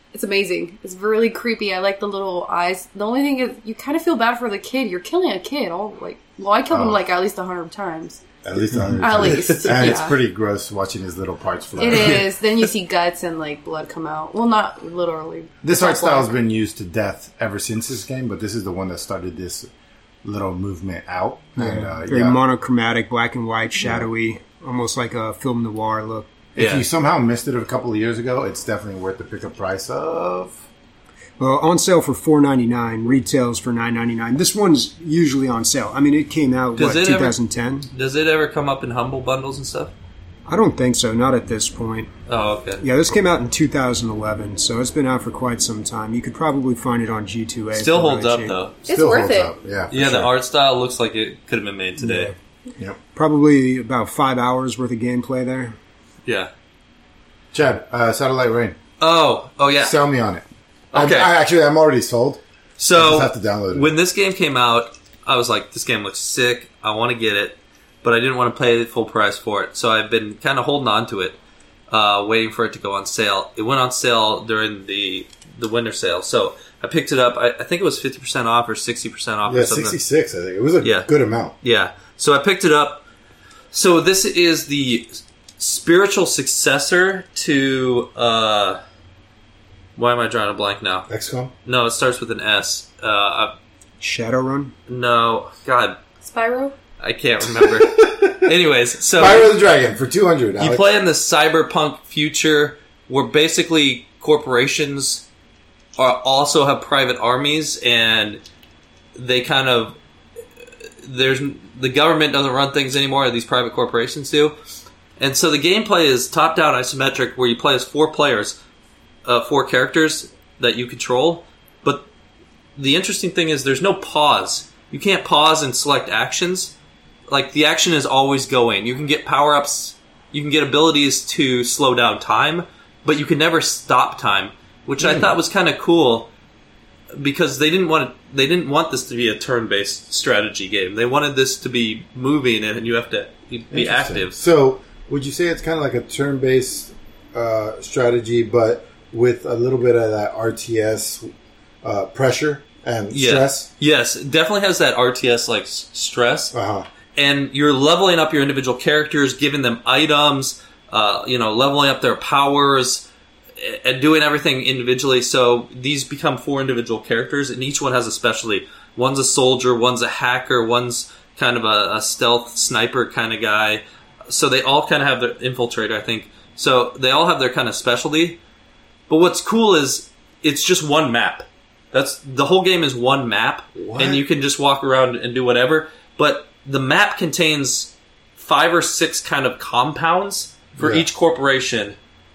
It's amazing. It's really creepy. I like the little eyes. The only thing is, you kind of feel bad for the kid. You're killing a kid. All like, well, I killed
Oh.
him like at least a hundred times.
At least on
At least,
and
yeah.
it's pretty gross watching his little parts fly.
It is. Then you see guts and like blood come out. Well, not literally.
This
It's
art
all
style has
black.
been used to death ever since this game, but this is the one that started this little movement out. And, uh,
Very
yeah.
monochromatic, black and white, shadowy, almost like a film noir look.
If
Yeah.
you somehow missed it a couple of years ago, it's definitely worth the pickup price of.
Well, on sale for four ninety-nine, retails for nine ninety-nine. This one's usually on sale. I mean, it came out
Does
what
it ever-
twenty ten.
Does it ever come up in Humble bundles and stuff?
I don't think so. Not at this point.
Oh, okay.
Yeah, this came out in two thousand eleven, so it's been out for quite some time. You could probably find it on G two A.
Still
for
holds
really
up
cheap.
though.
It's
Still
worth
holds
it.
up. Yeah, for
Yeah, the
sure.
art style looks like it could have been made today.
Yep.
Probably about five hours worth of gameplay there.
Yeah.
Chad, uh, Satellite Rain.
Oh, oh yeah.
Sell me on it.
Okay.
I, I actually, I'm already sold. I
So
just have to download it.
when this game came out, I was like, "This game looks sick. I want to get it," but I didn't want to pay the full price for it. So I've been kind of holding on to it, uh, waiting for it to go on sale. It went on sale during the the winter sale, so I picked it up. I, I think it was fifty percent off or sixty percent off.
Yeah,
or something.
sixty-six, I think. It was a
Yeah.
good amount.
Yeah. So I picked it up. So this is the spiritual successor to. Uh, why am I drawing a blank now?
X COM?
No, it starts with an S. Uh, I-
Shadowrun?
no, God,
Spyro?
I can't remember. Anyways, so
Fire the Dragon for two hundred.
you
Alex.
play in the cyberpunk future where basically corporations are also have private armies, and they kind of there's the government doesn't run things anymore. These private corporations do, and so the gameplay is top-down isometric, where you play as four players, uh, four characters that you control. But the interesting thing is there's no pause. You can't pause and select actions. Like, the action is always going. You can get power-ups, you can get abilities to slow down time, but you can never stop time, which I thought was kind of cool, because they didn't want it, they didn't want this to be a turn-based strategy game. They wanted this to be moving, and you have to be
Interesting.
active.
So, would you say it's kind of like a turn-based uh, strategy, but with a little bit of that R T S uh, pressure and
Yeah.
stress?
Yes, it definitely has that R T S like s- stress.
Uh-huh.
And you're leveling up your individual characters, giving them items, uh, you know, leveling up their powers, and doing everything individually. So these become four individual characters, and each one has a specialty. One's a soldier, one's a hacker, one's kind of a, a stealth sniper kind of guy. So they all kind of have their infiltrator, I think. So they all have their kind of specialty. But what's cool is it's just one map. That's the whole game is one map,
What?
and you can just walk around and do whatever. But the map contains five or six kind of compounds for
Yeah.
each corporation,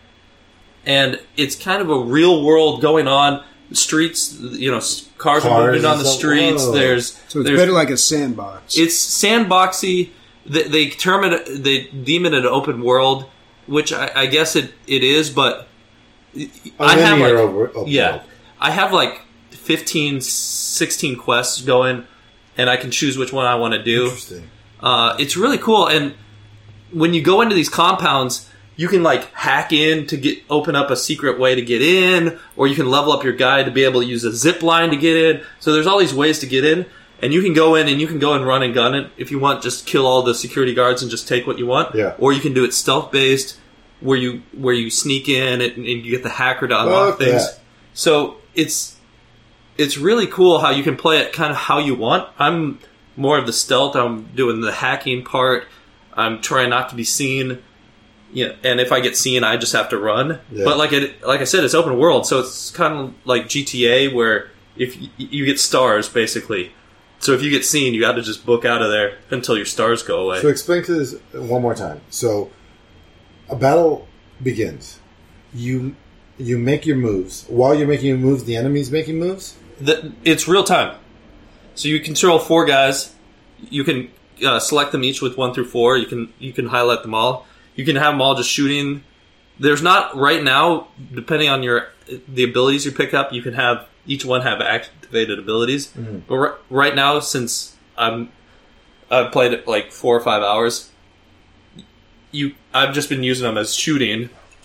and it's kind of a real world going on. Streets, you know, s- cars, are
Cars
moving on
and
the
stuff.
streets.
Whoa.
There's
So it's
there's,
better like a sandbox.
it's sandboxy. They, they term it, they deem it an open world, which I, I guess it, it is. But
A
I have
linear
like,
over- open
yeah,
world.
I have like fifteen, sixteen quests going, and I can choose which one I want to do.
Interesting.
Uh, it's really cool, and when you go into these compounds, you can like hack in to get open up a secret way to get in, or you can level up your guy to be able to use a zip line to get in. So there's all these ways to get in, and you can go in and you can go and run and gun it if you want. Just kill all the security guards and just take what you want.
Yeah.
Or you can do it stealth based, where you where you sneak in and, and you get the hacker to unlock
Fuck
things.
that.
So it's it's really cool how you can play it kind of how you want. I'm more of the stealth. I'm doing the hacking part. I'm trying not to be seen. Yeah, and if I get seen, I just have to run.
Yeah.
But like it, like I said, it's open world, so it's kind of like G T A, where if y- you get stars, basically. So if you get seen, you got to just book out of there until your stars go away.
So explain to this one more time. So a battle begins. You you make your moves. While you're making your moves, the enemy's making moves?
The, it's real time. So you control four guys. You can uh, select them each with one through four. You can you can highlight them all. You can have them all just shooting. There's not right now, depending on your the abilities you pick up. You can have each one have activated abilities.
Mm-hmm.
But r- right now, since I'm I've played it like four or five hours, you I've just been using them as shooting,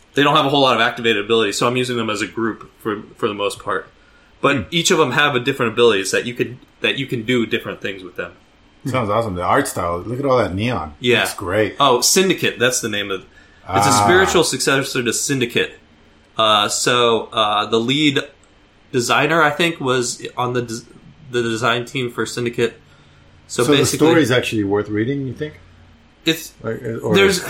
they don't have a whole lot of activated abilities, so I'm using them as a group for for the most part. But mm. each of them have a different abilities that you can that you can do different things with them.
Sounds awesome. The art style. Look at all that neon.
Yeah,
it's great.
Oh, Syndicate. That's the name of. It's ah. a spiritual successor to Syndicate. Uh, so uh, the lead designer, I think, was on the des- the design team for Syndicate. So,
so
basically,
the story is actually worth reading. You think?
It's
like, or
there's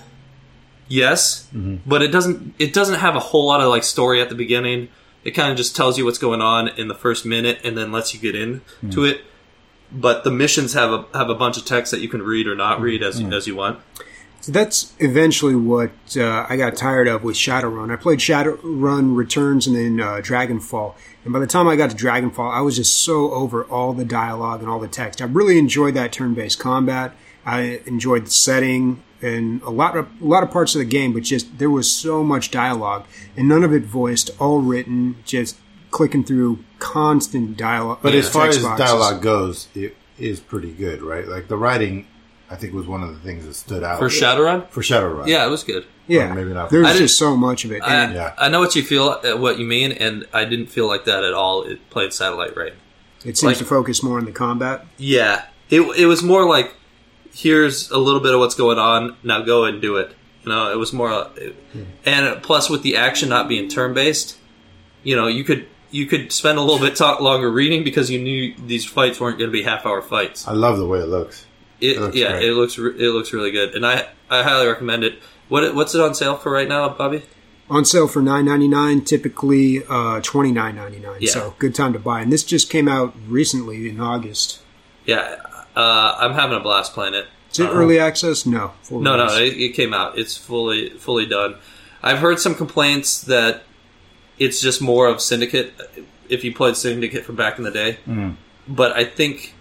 yes,
mm-hmm.
but it doesn't it doesn't have a whole lot of like story at the beginning. It kind of just tells you what's going on in the first minute and then lets you get into mm-hmm. it. But the missions have a have a bunch of text that you can read or not read as mm-hmm. as you want.
So that's eventually what uh, I got tired of with Shadowrun. I played Shadowrun Returns and then uh, Dragonfall. And by the time I got to Dragonfall, I was just so over all the dialogue and all the text. I really enjoyed that turn-based combat. I enjoyed the setting and a lot of a lot of parts of the game, but just there was so much dialogue and none of it voiced, all written, just clicking through constant dialogue.
But
uh,
as far as
boxes.
dialogue goes, it is pretty good, right? Like the writing, I think, was one of the things that stood out
for Shadowrun.
For Shadowrun,
yeah, it was good.
Yeah,
well, maybe not.
There's just so much of it.
I,
And
yeah.
I know what you feel, uh, what you mean, and I didn't feel like that at all. It played Satellite right.
It seems
like,
to focus more on the combat.
Yeah, it it was more like, here's a little bit of what's going on. Now go and do it. You know, it was more, it, and plus with the action not being turn based, you know, you could you could spend a little bit talk longer reading because you knew these fights weren't going to be half hour fights.
I love the way it looks.
It,
it looks
yeah,
great.
it looks re- it looks really good, and I I highly recommend it. What what's it on sale for right now, Bobby?
On sale for nine ninety-nine, typically uh, twenty-nine ninety-nine.
Yeah.
So good time to buy. And this just came out recently in August.
Yeah, uh, I'm having a blast playing it.
Is it
uh,
early access? No. Full
No, no,
release.
it, it came out. It's fully fully done. I've heard some complaints that it's just more of Syndicate. If you played Syndicate from back in the day,
mm.
but I think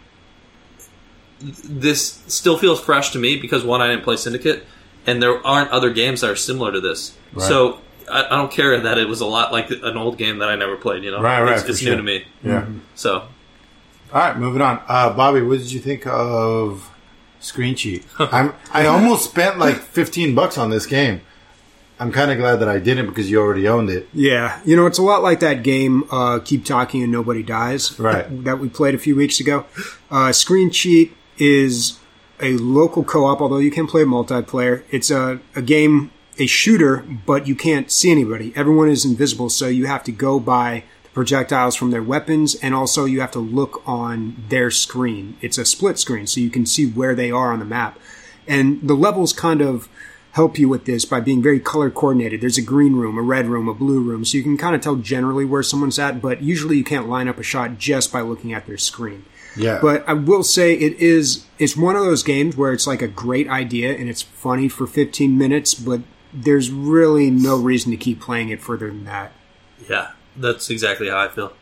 this still feels fresh to me because one, I didn't play Syndicate, and there aren't other games that are similar to this.
Right.
So I, I don't care that it was a lot like an old game that I never played. You know,
right, right,
it's, it's
sure.
new to me.
Yeah.
Mm-hmm. So,
all right, moving on. Uh, Bobby, what did you think of Screen Cheat? I'm I almost spent like fifteen bucks on this game. I'm kind of glad that I didn't because you already owned it.
Yeah. You know, it's a lot like that game, uh, Keep Talking and Nobody Dies.
Right.
That we played a few weeks ago. Uh, Screen Cheat is a local co-op, although you can play multiplayer. It's a, a game, a shooter, but you can't see anybody. Everyone is invisible, so you have to go by the projectiles from their weapons, and also you have to look on their screen. It's a split screen, so you can see where they are on the map. And the levels kind of help you with this by being very color coordinated. There's a green room, a red room, a blue room, so you can kind of tell generally where someone's at, but usually you can't line up a shot just by looking at their screen.
Yeah.
But I will say it is, it's one of those games where it's like a great idea and it's funny for fifteen minutes, but there's really no reason to keep playing it further than that.
yeah, that's exactly how I feel.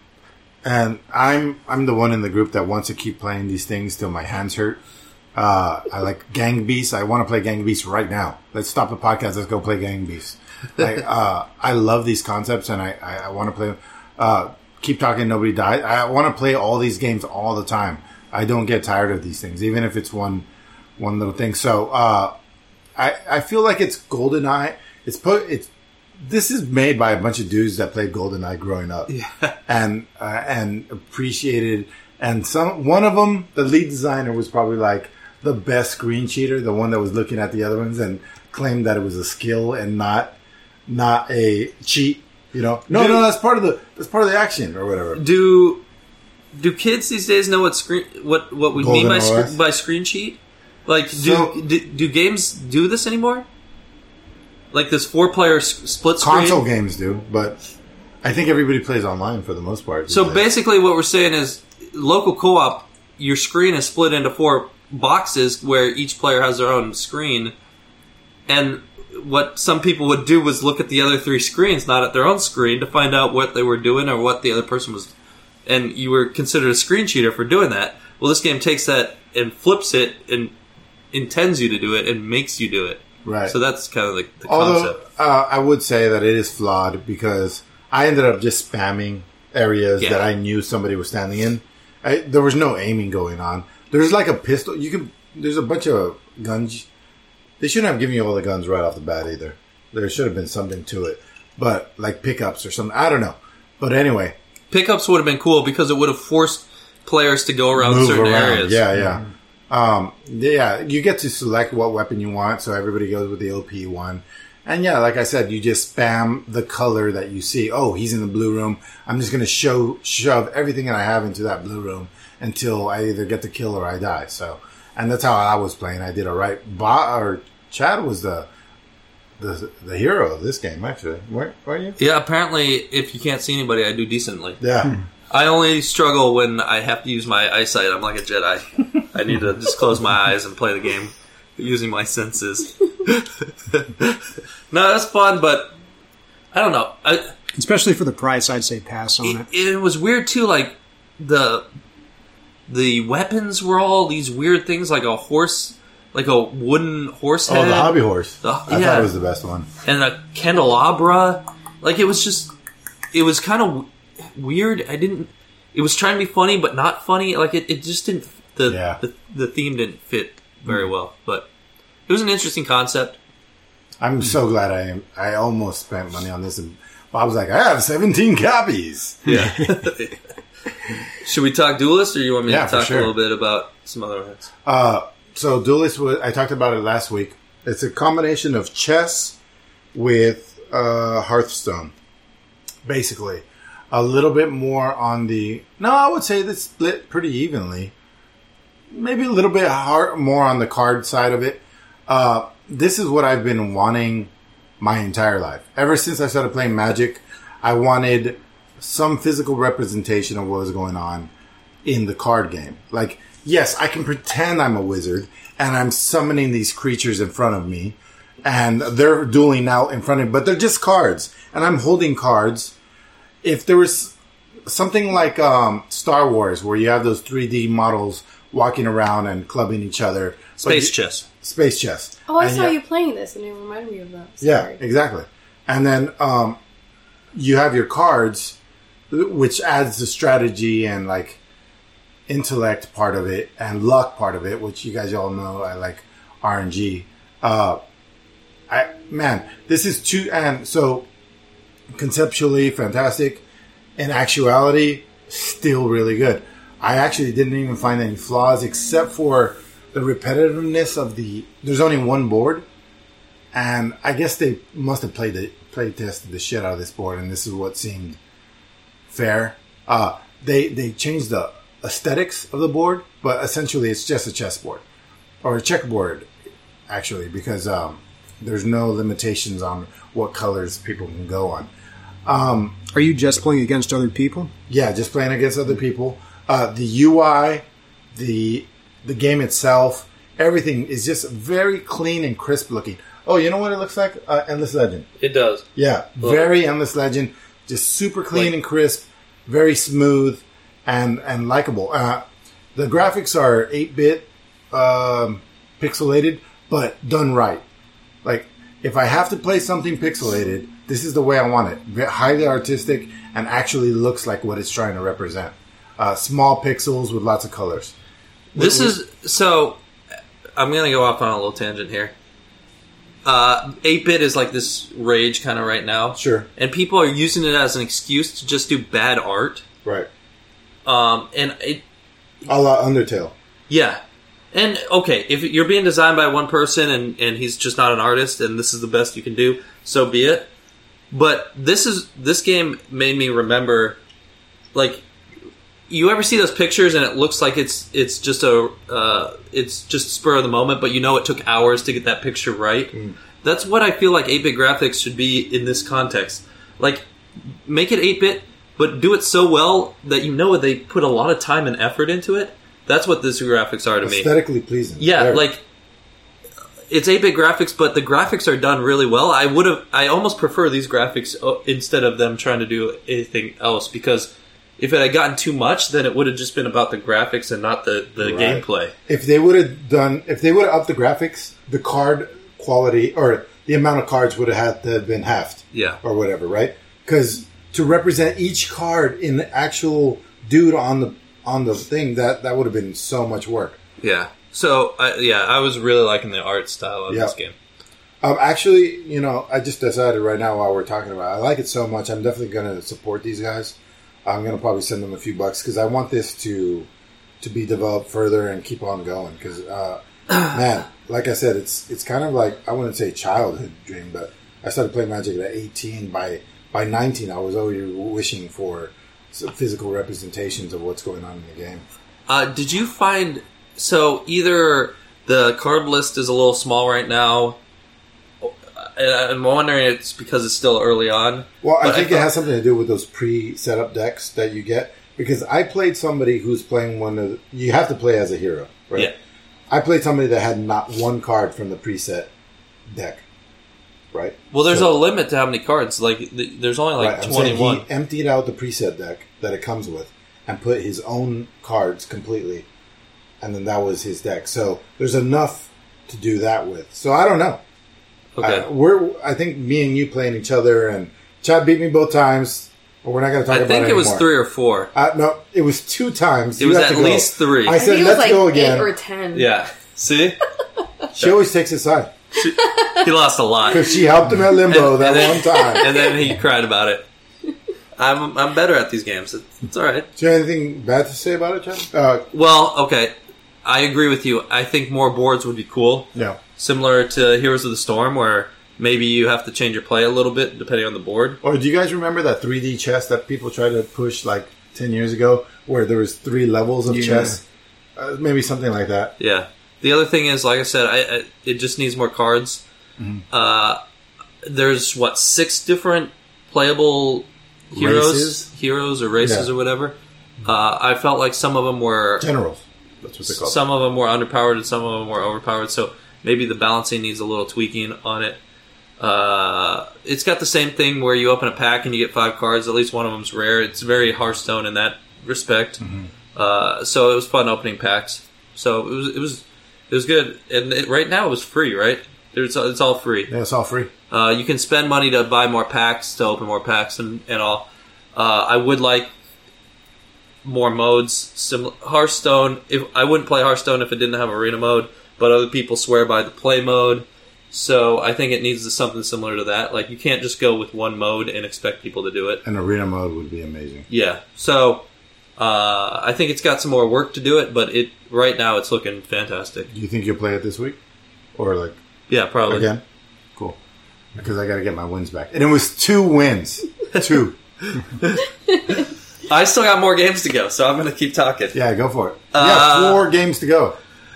And I'm I'm the one in the group that wants to keep playing these things till my hands hurt. Uh, I like Gang Beasts. I want to play Gang Beasts right now. Let's stop the podcast. Let's go play Gang Beasts. Like, uh, I love these concepts, and I, I, I want to play them. Uh, Keep Talking, Nobody Dies. I want to play all these games all the time. I don't get tired of these things, even if it's one one little thing. So uh, I I feel like it's GoldenEye. It's put it's this is made by a bunch of dudes that played GoldenEye growing up,
Yeah.
and uh, and appreciated. And some one of them, the lead designer, was probably like the best screen cheater, the one that was looking at the other ones and claimed that it was a skill and not not a cheat. You know, no,
Dude.
no, that's part of the that's part of the action or whatever.
Do do kids these days know what screen what what we mean by
Golden
sc- by screen cheat? Like, do,
So-
do do games do this anymore? Like this four player s- split screen.
Console games do, but I think everybody plays online for the most part. these
So
days.
basically, what we're saying is, local co-op, your screen is split into four boxes where each player has their own screen, and what some people would do was look at the other three screens, not at their own screen, to find out what they were doing or what the other person was. And you were considered a screen cheater for doing that. Well, this game takes that and flips it and intends you to do it and makes you do it.
Right.
So that's kind of the, the
Although
concept.
uh, I would say that it is flawed because I ended up just spamming areas
Yeah.
that I knew somebody was standing in. I, there was no aiming going on. There's like a pistol. You can. There's a bunch of guns. They shouldn't have given you all the guns right off the bat either. There should have been something to it, but like pickups or something. I don't know. But anyway,
Pickups would have been cool because it would have forced players to go around
move
certain
around.
areas.
Yeah, yeah. Um, yeah, you get to select what weapon you want, so everybody goes with the O P one. And yeah, like I said, you just spam the color that you see. Oh, he's in the blue room. I'm just going to show shove everything that I have into that blue room until I either get the kill or I die. So, and that's how I was playing. I did all right. Ba- or Chad was the the the hero of this game, actually. Weren't, weren't you?
Yeah, apparently, if you can't see anybody, I do decently.
Yeah.
I only struggle when I have to use my eyesight. I'm like a Jedi. I need to just close my eyes and play the game using my senses. No, that's fun, but I don't know. I,
Especially for the price, I'd say pass on
it,
it.
it was weird too. Like the the weapons were all these weird things, like a horse, like a wooden horse head.
Oh, the hobby horse.
The-
I
yeah.
thought it was the best one.
and a candelabra. Like it was just, it was kind of weird. I didn't. It was trying to be funny, but not funny. Like it, it just didn't. The,
Yeah.
the the theme didn't fit very well. But it was an interesting concept.
I'm so glad I am. I almost spent money on this, and Bob was like, "I have seventeen copies."
Yeah. Should we talk Duelist, or you want me
Yeah,
to
for
talk
sure.
a little bit about some other ones?
Uh, so Duelist, was, I talked about it last week. It's a combination of chess with uh, Hearthstone, basically. A little bit more on the... No, I would say it's split pretty evenly. Maybe a little bit hard, more on the card side of it. Uh, this is what I've been wanting my entire life. Ever since I started playing Magic, I wanted some physical representation of what was going on in the card game. Like, yes, I can pretend I'm a wizard and I'm summoning these creatures in front of me and they're dueling out in front of me, but they're just cards and I'm holding cards. If there was something like um, Star Wars where you have those three D models walking around and clubbing each other.
Space
you,
chess.
Space chess.
Oh, I
And
saw
yeah-
you playing this, and it reminded me of that.
yeah,
Sorry.
exactly. And then um, you have your cards, which adds the strategy and like intellect part of it and luck part of it, which you guys all know I like R N G. Uh, I man, this is too and so conceptually fantastic. In actuality, still really good. I actually didn't even find any flaws except for the repetitiveness of the. There's only one board. And I guess they must have played the play tested the shit out of this board, and this is what seemed fair. Uh, they they changed the aesthetics of the board, but essentially it's just a chessboard or a checkerboard, actually, because um, there's no limitations on what colors people can go on. Um,
Are you just playing against other people?
yeah, just playing against other people. Uh, the U I, the the game itself, everything is just very clean and crisp looking. Oh, you know what it looks like? Uh, Endless Legend.
It does.
Yeah, very Endless Legend. Just super clean
Like-
and crisp, very smooth and and likable. Uh, the graphics are eight-bit um, pixelated, but done right. Like, if I have to play something pixelated, this is the way I want it. Ve- Highly artistic and actually looks like what it's trying to represent. Uh, small pixels with lots of colors.
This is so. I'm gonna go off on a little tangent here. Uh, eight-bit is like this rage kind of right now,
Sure.
and people are using it as an excuse to just do bad art.
Right.
Um, and it,
A la Undertale.
yeah, and okay, if you're being designed by one person and and he's just not an artist, and this is the best you can do, so be it. But this is this game made me remember, like, you ever see those pictures and it looks like it's it's just a uh, it's just spur of the moment, but you know it took hours to get that picture right. Mm. That's what I feel like eight-bit graphics should be in this context. Like, make it eight-bit, but do it so well that you know they put a lot of time and effort into it. That's what these graphics are to me.
Aesthetically pleasing.
Yeah,
Very.
like, it's eight-bit graphics, but the graphics are done really well. I would have, I almost prefer these graphics instead of them trying to do anything else, because if it had gotten too much, then it would have just been about the graphics and not the, the
Right.
gameplay.
If they would have done, if they would have upped the graphics, the card quality or the amount of cards would have had to have been halved.
Yeah.
Or whatever, right? Because to represent each card in the actual dude on the on the thing, that that would have been so much work.
Yeah. So, I, yeah, I was really liking the art style of
Yeah.
this game.
Um, actually, you know, I just decided right now while we're talking about it, I like it so much. I'm definitely going to support these guys. I'm going to probably send them a few bucks because I want this to to be developed further and keep on going. Because, uh, man, like I said, it's it's kind of like, I wouldn't say childhood dream, but I started playing Magic at eighteen. By by nineteen, I was already wishing for some physical representations of what's going on in the game.
Uh, did you find... So, either the card list is a little small right now... I'm wondering it's because it's still early on.
Well, I
but
think
I thought,
it has something to do with those pre-set-up decks that you get. Because I played somebody who's playing one of the... You have to play as a hero, right?
Yeah.
I played somebody that had not one card from the preset deck, right?
Well, there's
So-
a limit to how many cards. Like, the, there's only like
right, I'm saying
twenty-one.
he emptied out the preset deck that it comes with and put his own cards completely. And then that was his deck. So there's enough to do that with. So I don't know.
Okay.
Uh, we're. I think me and you playing each other, and Chad beat me both times, but we're not going to talk
I
about it
think it was
anymore.
three or four.
Uh, no, it was two times.
It
You
was
have
at
to go.
least three.
I
I
said,
think it was
let's
like
go
eight
again.
or ten.
Yeah. See?
She always takes his side
He lost a lot.
because she helped him at Limbo
And-
that
and then-
one time.
And then he cried about it. I'm I'm better at these games. It's, it's all right.
Do you have anything bad to say about it, Chad? Uh,
Well, okay. I agree with you. I think more boards would be cool.
no.
Similar to Heroes of the Storm, where maybe you have to change your play a little bit depending on the board.
Or do you guys remember that three D chess that people tried to push like ten years ago, where there was three levels of
Yeah.
chess? Uh, maybe something like that.
Yeah. The other thing is, like I said, I, I it just needs more cards. Uh, there's what six different playable heroes,
Races?
heroes or races
Yeah.
or whatever. Uh, I felt like some of them were
Generals. That's what they call
some of them were underpowered and some of them were overpowered. So maybe the balancing needs a little tweaking on it. Uh, it's got the same thing where you open a pack and you get five cards. At least one of them's rare. It's very Hearthstone in that respect. Uh, so it was fun opening packs. So it was it was it was good. And it, right now it was free, right? It's it's all free.
Yeah, it's all free.
Uh, you can spend money to buy more packs, to open more packs, and, and all. Uh, I would like more modes. Sim- Hearthstone. If I wouldn't play Hearthstone if it didn't have arena mode, but other people swear by the play mode. So I think it needs something similar to that. Like you can't just go with one mode and expect people to do it.
An arena mode would be amazing.
Yeah. So uh, I think it's got some more work to do it, but it right now it's looking fantastic.
Do you think you'll play it this week? Or like
Yeah, probably.
again? Cool. Because I got to get my wins back. And it was two wins. Two.
I still got more games to go, so I'm going to keep talking.
Yeah, go for it.
Uh,
yeah, four games to go.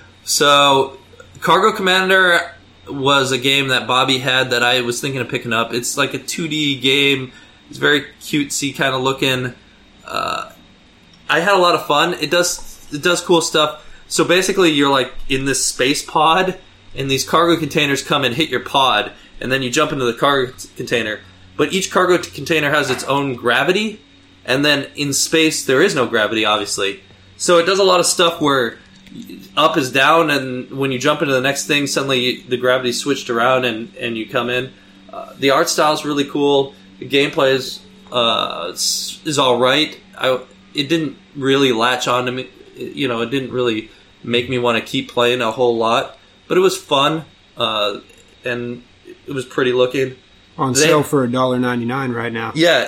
So, Cargo Commander was a game that Bobby had that I was thinking of picking up. It's like a two D game. It's very cutesy kind of looking. Uh, I had a lot of fun. It does it does cool stuff. So basically, you're like in this space pod, and these cargo containers come and hit your pod, and then you jump into the cargo t- container. But each cargo t- container has its own gravity, and then in space there is no gravity, obviously. So it does a lot of stuff where up is down, and when you jump into the next thing, suddenly the gravity switched around, and, and you come in. Uh, the art style is really cool. The gameplay is uh, is all right. I, it didn't really latch on to me. You know, it didn't really make me want to keep playing a whole lot, but it was fun, uh, and it was pretty looking.
On
They-
sale for one dollar ninety-nine right now.
Yeah.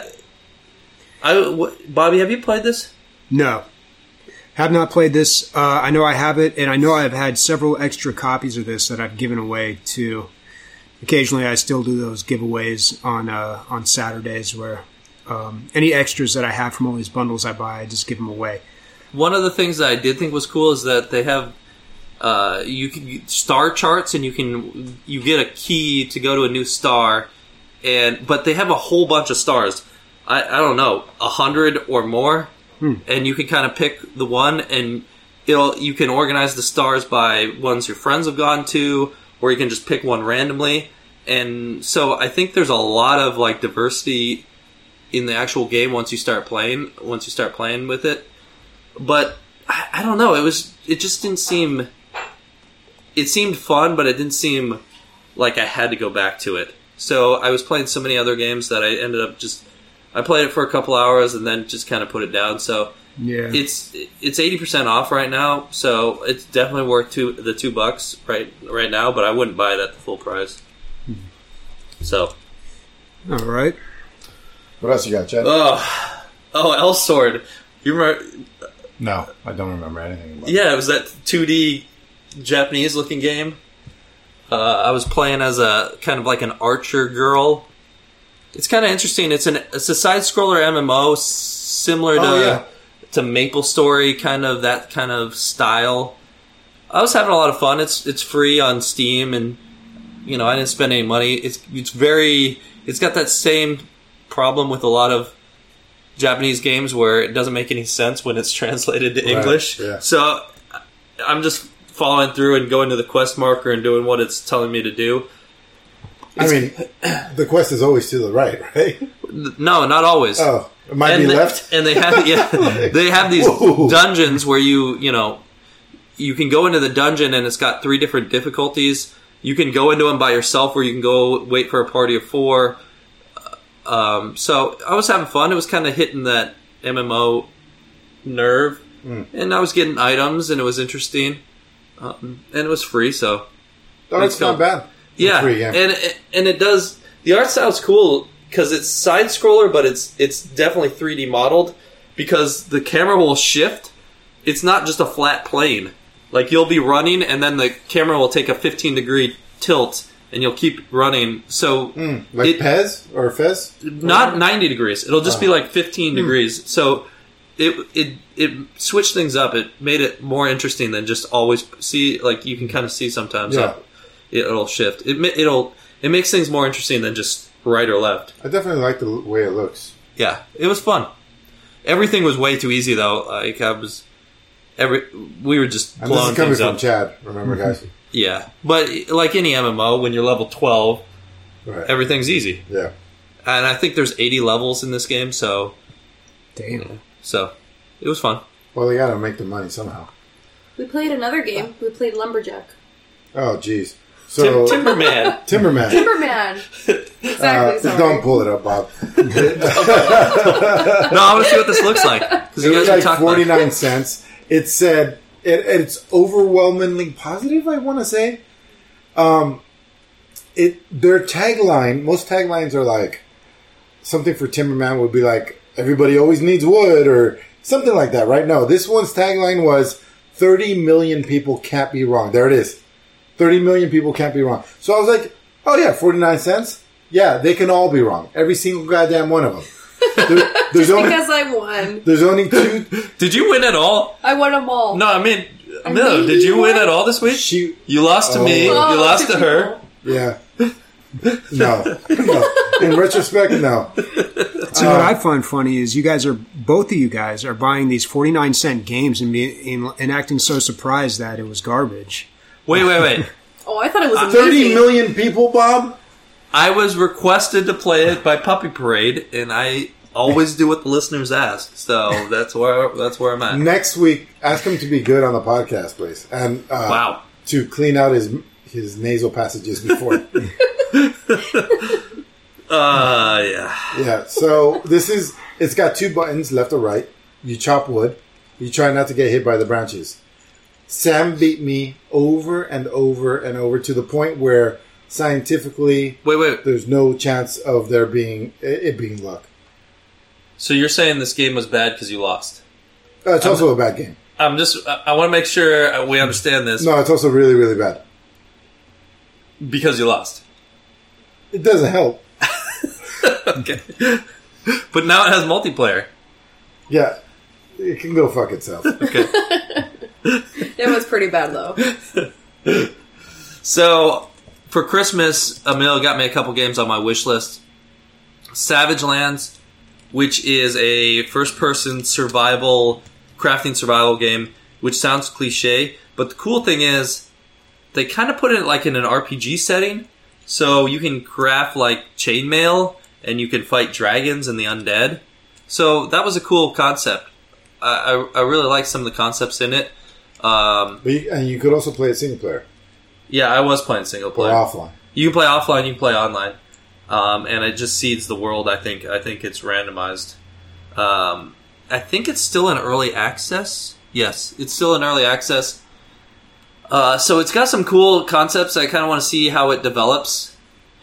I, w- Bobby, have you played this?
No. Have not played this. Uh, I know I have it, and I know I've had several extra copies of this that I've given away too. Occasionally, I still do those giveaways on uh, on Saturdays where um, any extras that I have from all these bundles I buy, I just give them away.
One of the things that I did think was cool is that they have uh, you can star charts, and you can you get a key to go to a new star, and but they have a whole bunch of stars. I, I don't know, a hundred or more, hmm. and you can kind of pick the one, and it'll you can organize the stars by ones your friends have gone to, or you can just pick one randomly. And so I think there's a lot of like diversity in the actual game once you start playing. Once you start playing with it. But I, I don't know. It was. It just didn't seem. It seemed fun, but it didn't seem like I had to go back to it. So I was playing so many other games that I ended up just. I played it for a couple hours and then just kind of put it down. So
Yeah.
it's it's eighty percent off right now. So it's definitely worth two the two bucks right right now. But I wouldn't buy it at the full price. So,
All right.
What else you got, Chad?
oh, oh, L Sword. You remember?
no, I don't remember anything about it.
Yeah, it was that two D Japanese-looking game. Uh, I was playing as a kind of like an archer girl. It's kind of interesting. It's an it's a side scroller M M O similar to
Oh, yeah.
to Maple Story, kind of that kind of style. I was having a lot of fun. It's it's free on Steam, and you know I didn't spend any money. It's it's very it's got that same problem with a lot of Japanese games where it doesn't make any sense when it's translated to
Right,
English.
yeah.
So I'm just following through and going to the quest marker and doing what it's telling me to do.
I mean, the quest is always to the right, right?
No, not always.
Oh, it might
and
be
they,
left.
And they have yeah, they have these
Whoa.
dungeons where you you know you can go into the dungeon and it's got three different difficulties. You can go into them by yourself, or you can go wait for a party of four. Um, so I was having fun. It was kind of hitting that M M O nerve,
Mm.
and I was getting items, and it was interesting, um, and it was free. So
Oh, it's not bad.
yeah,
free, yeah.
and it- and it does. The art style's cool because it's side scroller, but it's it's definitely three D modeled because the camera will shift. It's not just a flat plane. Like you'll be running, and then the camera will take a fifteen degree tilt, and you'll keep running. So
Mm, like
it-
Pez or Fez?
not ninety degrees. It'll just be
Oh.
like fifteen degrees. So it it it switched things up. It made it more interesting than just always see. Like you can kind of see sometimes.
Yeah.
how it'll shift. It ma- it'll it makes things more interesting than just right or left.
I definitely like the way it looks.
Yeah, it was fun. Everything was way too easy though. Like I was every we were just
And this
blowing
is coming
things
from
up.
Chad, remember, guys?
Yeah, but like any M M O, when you're level twelve,
Right.
everything's easy.
Yeah.
And I think there's eighty levels in this game, so
Damn.
so it was fun.
Well, they gotta make the money somehow.
We played another game. We played Lumberjack.
Oh, jeez.
Tim-
So,
Timberman.
Timberman.
Timberman. Exactly.
Uh,
sorry.
don't pull it up, Bob.
No, I want to see what this looks like because
It
you
was
guys are
like
talking about it.
forty-nine cents. It said, it, it's overwhelmingly positive, I want to say. Um, it Their tagline, most taglines are like, something for Timberman would be like, everybody always needs wood, or something like that, right? No, this one's tagline was, thirty million people can't be wrong. There it is. thirty million people can't be wrong. So I was like, oh yeah, forty-nine cents? Yeah, they can all be wrong. Every single goddamn one of them. There, there's, only,
Because I won.
there's only two.
Did you win at all?
I won them all.
No, I mean,
I
no.
mean,
Did you
you
win
won.
at all this week?
She,
You lost to
Oh.
me.
Oh,
You lost to
to
her.
yeah. No. No. In retrospect, no.
So what I find funny is you guys are both of you guys are buying these forty-nine cent games and being and acting so surprised that it was garbage.
Wait, wait, wait.
Oh, I thought it was amazing.
thirty million people, Bob?
I was requested to play it by Puppy Parade, and I always do what the listeners ask. So that's where that's where I'm at.
Next week, ask him to be good on the podcast, please. And uh,
Wow.
to clean out his his nasal passages before.
Uh, yeah.
Yeah, so this is, it's got two buttons, left or right. You chop wood. You try not to get hit by the branches. Sam beat me over and over and over to the point where scientifically
Wait, wait.
there's no chance of there being, it being luck.
So you're saying this game was bad because you lost?
Uh, it's also a bad game.
I'm just. I, I want to make sure we understand this
No, it's also really, really bad.
because you lost.
It doesn't help.
Okay. But now it has multiplayer.
Yeah, it can go fuck itself.
Okay.
It was pretty bad, though.
So, for Christmas, Emil got me a couple games on my wish list. Savage Lands, which is a first-person survival, crafting survival game, which sounds cliche, but the cool thing is, they kind of put it like in an R P G setting, so you can craft like chainmail, and you can fight dragons and the undead. So that was a cool concept. I, I, I really like some of the concepts in it. Um,
But you, and you could also play it single player
yeah, I was playing single
or
player.
offline.
You can play offline, you can play online, um, and it just seeds the world. I think. I think it's randomized. Um, I think it's still in early access. Yes, it's still in early access. Uh, so it's got some cool concepts. I kind of want to see how it develops.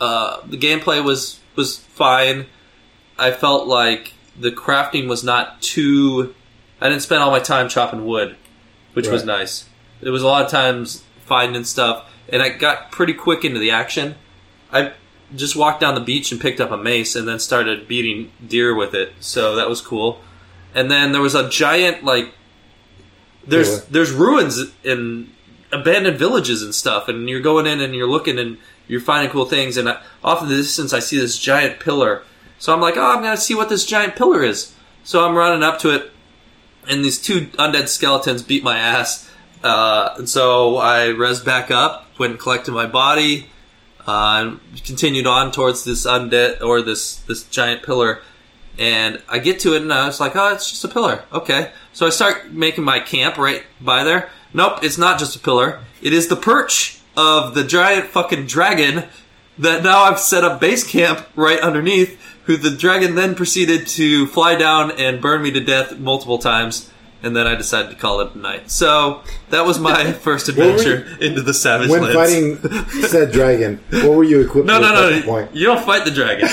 Uh, the gameplay was was fine. I felt like the crafting was not too... I didn't spend all my time chopping wood, which right. was nice. There was a lot of times finding stuff, and I got pretty quick into the action. I just walked down the beach and picked up a mace and then started beating deer with it, so that was cool. And then there was a giant, like... There's yeah. there's ruins in abandoned villages and stuff, and you're going in and you're looking and you're finding cool things, and I, off in the distance I see this giant pillar. So I'm like, oh, I'm going to see what this giant pillar is. So I'm running up to it, and these two undead skeletons beat my ass. Uh, and so I rezzed back up, went and collected my body, uh, and continued on towards this undead, or this, this giant pillar. And I get to it, and I was like, oh, it's just a pillar. Okay. So I start making my camp right by there. Nope, it's not just a pillar. It is the perch of the giant fucking dragon that now I've set up base camp right underneath, who the dragon then proceeded to fly down and burn me to death multiple times, and then I decided to call it a night. So that was my first adventure you, into the Savage
when
Lands.
When fighting said dragon, what were you equipped
no,
with
no, no,
at that point?
You don't fight the dragon.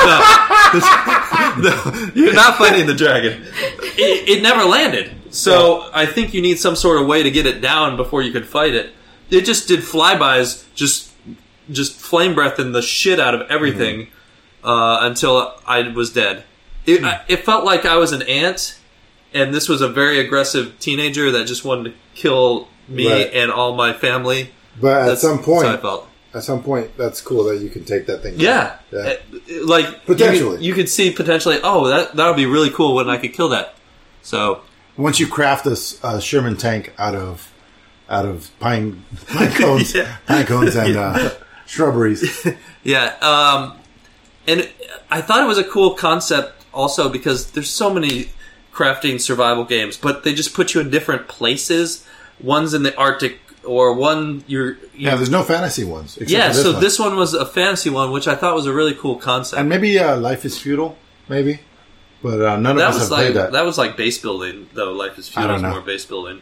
No. no, you're not fighting the dragon. It, it never landed. So yeah. I think you need some sort of way to get it down before you could fight it. It just did flybys, just just flame breathing the shit out of everything mm-hmm. uh, until I was dead. It, mm. I, it felt like I was an ant, and this was a very aggressive teenager that just wanted to kill me right. and all my family.
But at
that's,
some point,
that's how I felt.
At some point, that's cool that you can take that thing.
Yeah,
yeah.
Uh, like
potentially,
you could, you could see potentially. Oh, that that would be really cool when I could kill that. So
once you craft this uh, Sherman tank out of out of pine pine cones, yeah. pine cones and yeah. uh, shrubberies.
yeah, um, and I thought it was a cool concept also because there's so many crafting survival games, but they just put you in different places. One's in the Arctic. Or one, you're... you're
yeah, there's no fantasy ones.
Yeah,
this
so
one.
this one was a fantasy one, which I thought was a really cool concept.
And maybe uh, Life is Feudal, maybe. But uh, none of
that
us
was
have
like,
played that.
That was like base building, though. Life is Feudal
I
was
don't know.
more base building.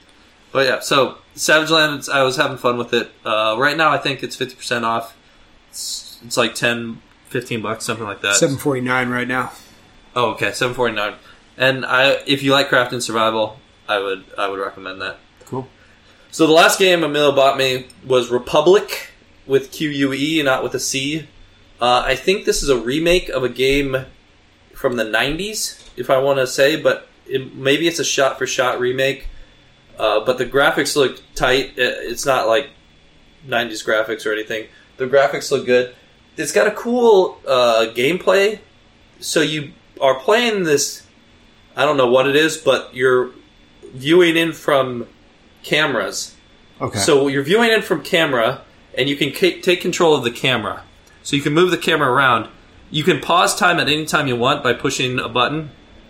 But yeah, so Savage Lands, I was having fun with it. Uh, right now, I think it's fifty percent off. It's, it's like ten, fifteen bucks, something like that.
seven forty-nine right now.
Oh, okay, seven forty-nine. And I, if you like crafting survival, I would I would recommend that.
Cool.
So the last game Emilio bought me was Republic with Q U E, not with a C. Uh, I think this is a remake of a game from the nineties, if I want to say, but it, maybe it's a shot-for-shot remake. Uh, but the graphics look tight. It's not like nineties graphics or anything. The graphics look good. It's got a cool uh, gameplay. So you are playing this, I don't know what it is, but you're viewing in from cameras.
Okay.
So you're viewing in from camera, and you can c- take control of the camera. So you can move the camera around. You can pause time at any time you want by pushing a button.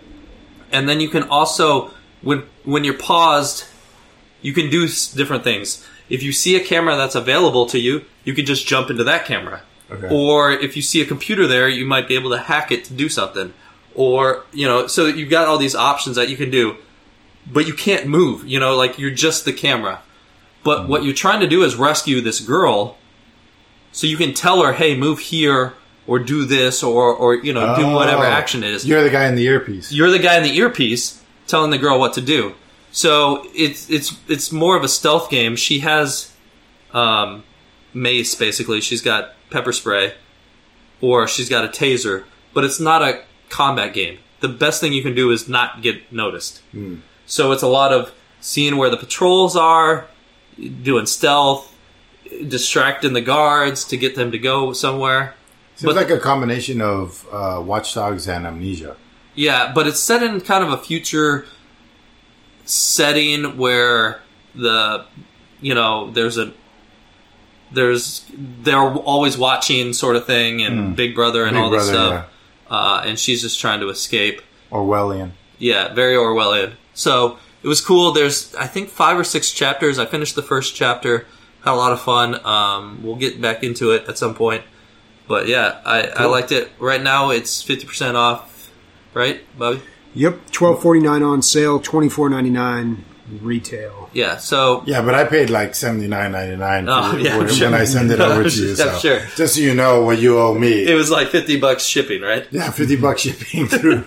And then you can also, when when you're paused, you can do s- different things. If you see a camera that's available to you, you can just jump into that camera.
Okay.
Or if you see a computer there, you might be able to hack it to do something. Or, you know, so you've got all these options that you can do. But you can't move, you know, like you're just the camera. But mm-hmm. what you're trying to do is rescue this girl, so you can tell her, hey, move here, or do this, or, or you know, oh, do whatever action it is.
You're the guy in the earpiece.
You're the guy in the earpiece telling the girl what to do. So it's it's it's more of a stealth game. She has um, mace, basically. She's got pepper spray, or she's got a taser. But it's not a combat game. The best thing you can do is not get noticed. Mm. So it's a lot of seeing where the patrols are, doing stealth, distracting the guards to get them to go somewhere.
Seems
but,
like a combination of uh, Watch Dogs and Amnesia.
Yeah, but it's set in kind of a future setting where the, you know, there's a, there's, they're always watching sort of thing, and mm. Big Brother and Big all this Brother, stuff. Yeah. Uh, and she's just trying to escape.
Orwellian.
Yeah, very Orwellian. So it was cool. There's, I think, five or six chapters. I finished the first chapter. Had a lot of fun. Um, we'll get back into it at some point. But yeah, I, cool. I liked it. Right now, it's fifty percent off. Right, Bobby?
Yep, twelve forty-nine on sale, twenty-four ninety-nine retail.
Yeah, so
Yeah, but I paid like seventy nine ninety nine
Oh, yeah,
when,
I'm sure.
when I send it over to you.
Yeah,
So
I'm sure.
just so you know what you owe me.
it was like fifty bucks shipping, right?
yeah, fifty bucks shipping through.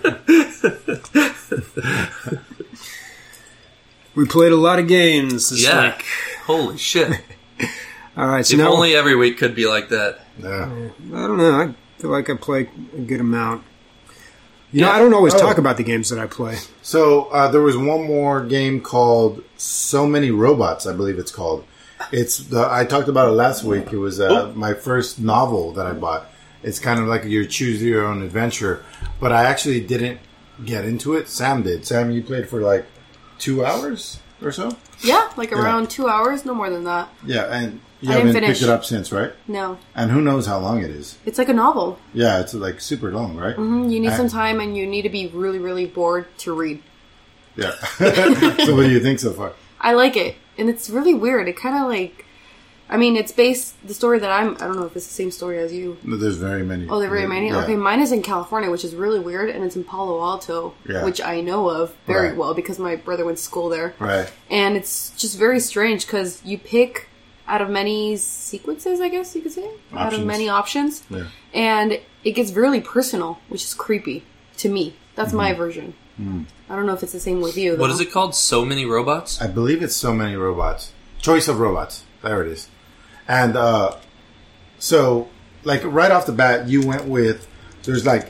We played a lot of games this
Yeah.
week.
Holy shit.
All right, so
If
now
only every week could be like that.
Yeah.
I don't know. I feel like I play a good amount. You know,
Yeah.
I don't always
Oh.
talk about the games that I play.
So uh, there was one more game called So Many Robots, I believe it's called. It's the I talked about it last week. It was uh, my first novel that I bought. It's kind of like your choose your own adventure, but I actually didn't get into it. Sam did. Sam, you played for like two hours or so.
Yeah, like
Yeah.
around two hours, no more than that.
Yeah, and you
I
haven't
didn't
picked
finish.
it up since, right?
No,
And who knows how long it is?
it's like a novel.
Yeah, it's like super long, right?
Mm, You need
I-
some time, and you need to be really, really bored to read.
Yeah. So what do you think so far?
I like it, and it's really weird. It kind of like, I mean, it's based the story that I'm. I don't know if it's the same story as you.
No, there's very many.
Oh, there are very many.
Yeah.
Okay, mine is in California, which is really weird, and it's in Palo Alto,
Yeah.
which I know of very
Right.
well because my brother went to school there.
Right.
And it's just very strange because you pick out of many sequences, I guess you could say, out of
Options.
many options,
Yeah.
and it gets really personal, which is creepy to me. That's my
Mm-hmm.
version.
Mm.
I don't know if it's the same with you.
What
though.
is it called? So Many Robots?
I believe it's So Many Robots. Choice of Robots. There it is. And uh, so, like, right off the bat, you went with, there's like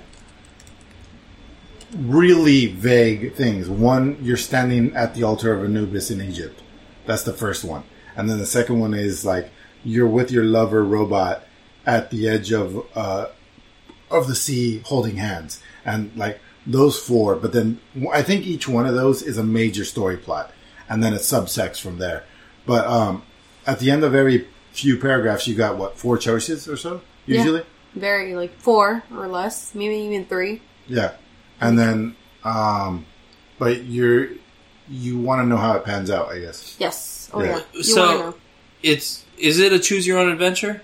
really vague things. One, you're standing at the altar of Anubis in Egypt. That's the first one. And then the second one is like, you're with your lover robot at the edge of uh, of the sea holding hands. And like, those four, but then I think each one of those is a major story plot, and then it subsects from there. But um, at the end of every few paragraphs, you got what, four choices or so
Yeah.
usually.
Very like four or less, maybe even three.
Yeah, and then um, but you're you want to know how it pans out, I guess.
Yes. Oh
Yeah.
yeah. You
So-
want to know?
It's is it a choose your own adventure?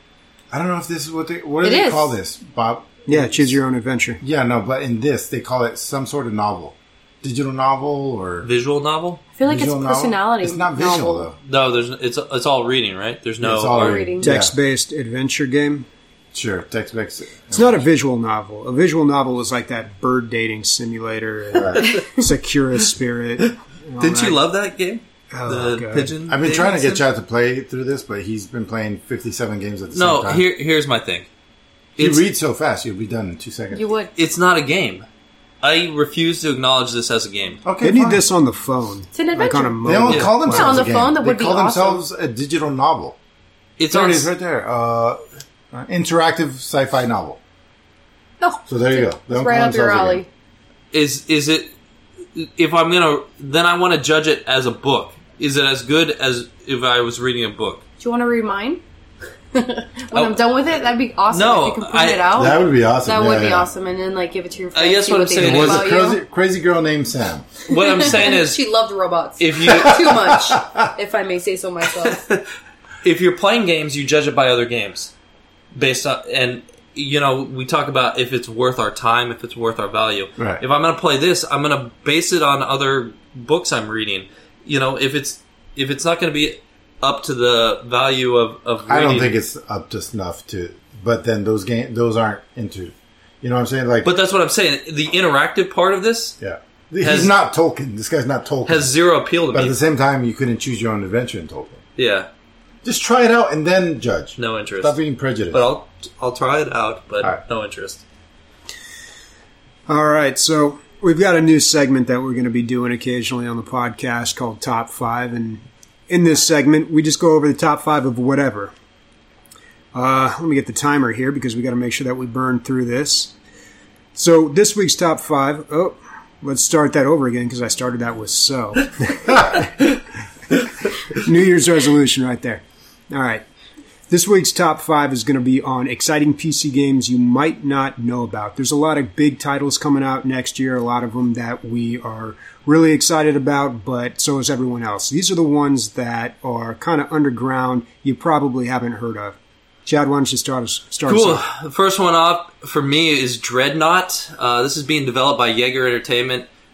I don't know if this is what they what do
It
they
is.
call this, Bob?
Yeah, choose your own adventure.
Yeah, no, but in this they call it some sort of novel, digital novel or
Visual novel?
I feel like
visual
it's
novel?
personality.
It's not visual
novel.
though.
No, there's it's it's all reading, right? There's no
It's all
art.
reading.
reading.
Text-based adventure game.
Sure, text based.
It's not a visual novel. A visual novel is like that bird dating simulator and Secura Spirit. and all
Didn't you
that.
love that game?
Oh,
the
God.
pigeon.
I've been
thing?
trying to get Chad to play through this, but he's been playing fifty-seven games at the
No,
same time.
here here's my thing.
you
It's,
read so fast, you'll be done in two seconds.
You would.
it's not a game. I refuse to acknowledge this as a game.
Okay,
They need
fine.
this on the phone.
It's an
Like on a
adventure.
They
mobile.
don't call themselves
Yeah, on the
a game.
phone, that
they
would be
call
awesome.
themselves a digital novel.
It's
There
on.
it is, right there. Uh, uh, interactive sci-fi novel.
Oh,
So there you go. They don't
it's right
call
up your
themselves a
alley.
game.
Is is it? If I'm gonna, then I want to judge it as a book. Is it as good as if I was reading a book?
Do you want to read mine? when
Oh.
I'm done with it, that'd be awesome.
No,
if you can print
I-
it out.
That would be awesome.
That
Yeah,
would be
yeah.
awesome, and then like give it to your friends.
guess
see
what I'm
they
saying
think
It was
is-
a
about
crazy,
you.
crazy girl named Sam.
What I'm saying is,
She loved robots.
if you
Too much, if I may say so myself.
if you're playing games, you judge it by other games, based on and you know we talk about if it's worth our time, if it's worth our value.
Right.
If I'm going to play this, I'm going to base it on other books I'm reading. You know, if it's if it's not going to be up to the value of of reading,
I don't think it's up to snuff to, but then those game those aren't into, you know what I'm saying? Like,
But that's what I'm saying. The interactive part of this
yeah, he's
has-
not Tolkien. This guy's not Tolkien.
has zero appeal to
but at
me.
the same time, you couldn't choose your own adventure in Tolkien.
Yeah,
Just try it out and then judge.
no interest.
Stop being prejudiced.
But I'll I'll try it out, but
All right.
no interest.
All right, so we've got a new segment that we're going to be doing occasionally on the podcast called Top Five, and in this segment, we just go over the top five of whatever. Uh, let me get the timer here because we got to make sure that we burn through this. So this week's top five. Oh, let's start that over again because I started that with so. New Year's resolution right there. All right. This week's top five is going to be on exciting P C games you might not know about. There's a lot of big titles coming out next year, a lot of them that we are really excited about, but so is everyone else. These are the ones that are kind of underground, you probably haven't heard of. Chad, why don't you start us, start us
Cool.
off?
The first one up for me is Dreadnought. Uh, this is being developed by Jaeger Entertainment.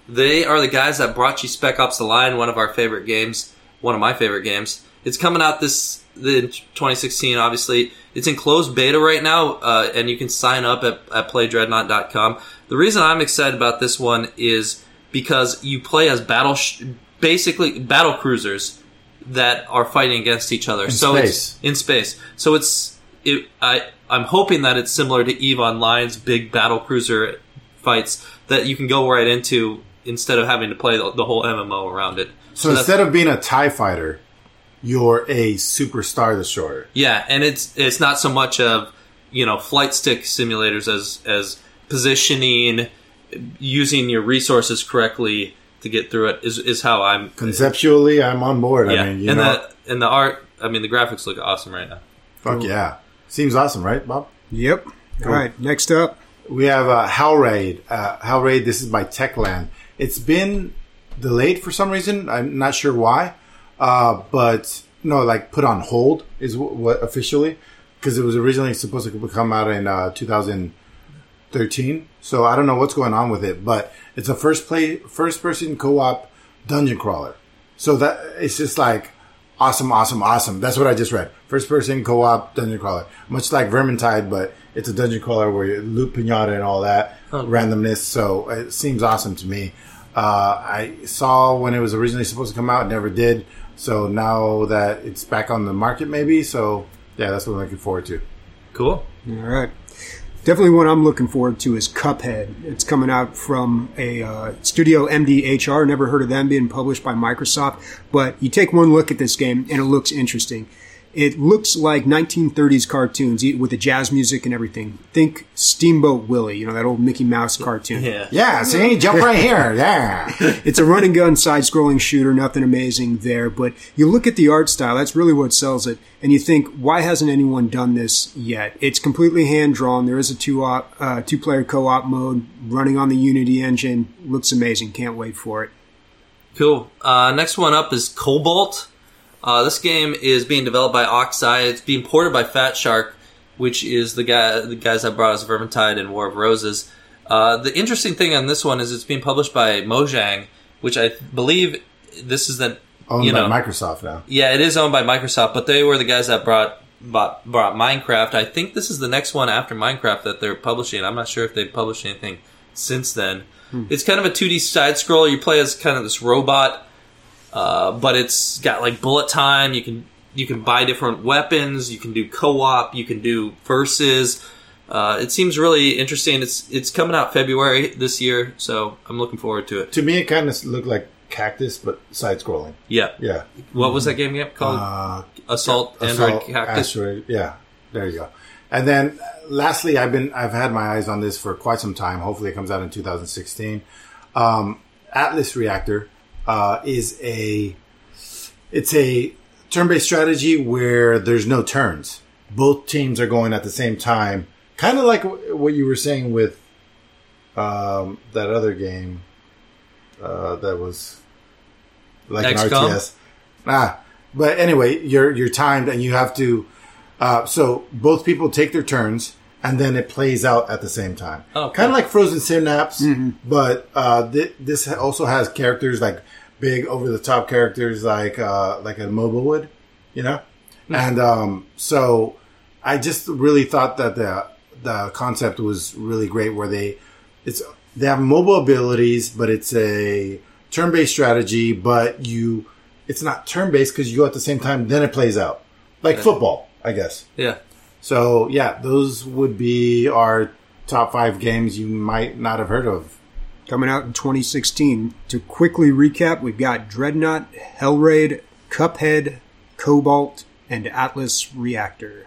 They are the guys that brought you Spec Ops: The Line, one of our favorite games, one of my favorite games. It's coming out this in twenty sixteen, obviously. It's in closed beta right now, uh, and you can sign up at, at play dreadnought dot com. The reason I'm excited about this one is because you play as battle, sh- basically battle cruisers that are fighting against each other.
In
so
space.
It's in space. So it's it, I I'm hoping that it's similar to EVE Online's big battle cruiser fights that you can go right into instead of having to play the, the whole M M O around it.
So, so instead of being a TIE fighter, you're a super Star Destroyer.
Yeah, and it's it's not so much of, you know, flight stick simulators as as positioning, using your resources correctly to get through it is, is how I'm
conceptually I'm on board.
Yeah,
I mean, you
and
know,
the and the art. I mean, the graphics look awesome right now.
fuck yeah, seems awesome, right, Bob?
Yep. All right, next up.
We have uh, Hell Raid. Uh, Hell Raid. This is by Techland. It's been delayed for some reason. I'm not sure why. Uh, but no, like put on hold is what, what officially, because it was originally supposed to come out in uh, two thousand thirteen. So I don't know what's going on with it, but it's a first play, first person co-op dungeon crawler. So that it's just like awesome, awesome, awesome. That's what I just read. First person co-op dungeon crawler, much like Vermintide, but it's a dungeon crawler where you loot pinata and all that
Oh.
randomness. So it seems awesome to me. Uh, I saw when it was originally supposed to come out, never did. So now that it's back on the market, maybe. So yeah, that's what I'm looking forward to.
Cool.
All right. Definitely one I'm looking forward to is Cuphead. It's coming out from a uh, studio M D H R. Never heard of them, being published by Microsoft. But you take one look at this game, and it looks interesting. It looks like nineteen thirties cartoons with the jazz music and everything. Think Steamboat Willie, you know, that old Mickey Mouse cartoon.
Yeah.
Yeah, see, jump right here. Yeah.
It's a run and gun side-scrolling shooter, nothing amazing there. But you look at the art style, that's really what sells it. And you think, why hasn't anyone done this yet? It's completely hand-drawn. There is a two op, uh, two-player co-op mode running on the Unity engine. Looks amazing. Can't wait for it.
Cool. Uh, next one up is Cobalt. Uh, this game is being developed by Oxeye. It's being ported by Fat Shark, which is the guy, the guys that brought us Vermintide and War of Roses. Uh, the interesting thing on this one is it's being published by Mojang, which I believe this is the
Owned
you
by
know,
Microsoft now.
Yeah, it is owned by Microsoft, but they were the guys that brought brought, brought Minecraft. I think this is the next one after Minecraft that they're publishing. I'm not sure if they've published anything since then. Hmm. It's kind of a two D side scroller. You play as kind of this robot. Uh, but it's got like bullet time. You can you can buy different weapons. You can do co-op. You can do versus. Uh, it seems really interesting. It's it's coming out February this year, so I'm looking forward to it.
To me, it kind of looked like Cactus, but side-scrolling.
Yeah.
Yeah.
What was that game again called?
Uh,
Assault
Assault
Android Cactus.
Asteroid. Yeah. There you go. And then, lastly, I've been I've had my eyes on this for quite some time. Hopefully, it comes out in two thousand sixteen. Um, Atlas Reactor. Uh, is a it's a turn-based strategy where there's no turns. Both teams are going at the same time, kind of like w- what you were saying with um, that other game uh, that was like
X
an
COM?
R T S. Ah, but anyway, you're you're timed and you have to. Uh, so both people take their turns. And then it plays out at the same time.
Oh, cool.
Kind of like Frozen Synapse, mm-hmm. but uh, th- this also has characters like big, over-the-top characters like uh, like a MOBA would, you know? Mm-hmm. And um, so I just really thought that the the concept was really great where they it's they have mobile abilities, but it's a turn-based strategy, but you it's not turn-based because you go at the same time, then it plays out. Like yeah. football, I guess.
Yeah.
So, yeah, those would be our top five games you might not have heard of.
Coming out in twenty sixteen. To quickly recap, we've got Dreadnought, Hell Raid, Cuphead, Cobalt, and Atlas Reactor.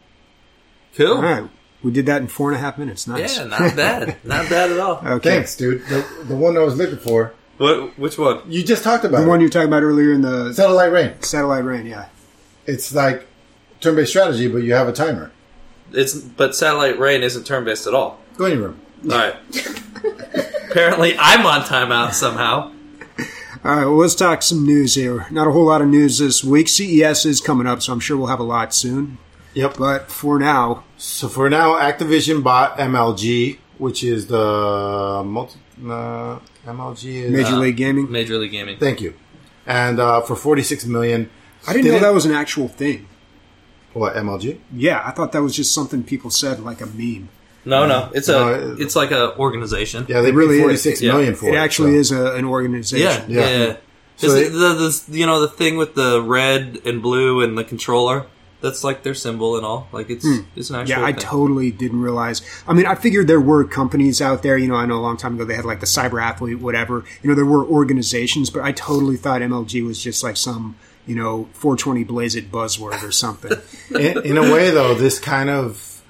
Cool.
All right. We did that in four and a half minutes. Nice.
Yeah, not bad. Not bad at all.
Okay.
Thanks, dude. The, the one I was looking for.
What? Which one?
You just talked about
The
it.
one you were talking about earlier in the...
Satellite Rain.
Satellite Rain, yeah.
It's like turn-based strategy, but you have a timer.
It's But Satellite Rain isn't turn-based at all.
Go in your room.
All right. Apparently, I'm on timeout somehow.
All right, well, let's talk some news here. Not a whole lot of news this week. C E S is coming up, so I'm sure we'll have a lot soon.
Yep.
But for now...
So for now, Activision bought M L G, which is the multi... Uh, M L G is
Major
Uh,
League Gaming.
Major League Gaming.
Thank you. And uh, for forty-six million.
I didn't know that was an actual thing.
What, M L G?
Yeah, I thought that was just something people said, like a meme.
No, no, it's a
No, it-
it's like a organization.
Yeah, they
It really
paid
is.
forty-six
Yeah.
million for
It
it.
actually
so.
is a, an
Yeah,
organization.
yeah.
Yeah.
yeah.
So
Is
they-
it the, the you know the thing with the red and blue and the controller? That's like their symbol and all. Like it's it's an actual.
Yeah, I
thing.
totally didn't realize. I mean, I figured there were companies out there. You know, I know a long time ago they had like the Cyber Athlete, whatever. You know, there were organizations, but I totally thought M L G was just like some, you know, four twenty Blaze It buzzword or something.
in, in a way, though, this kind of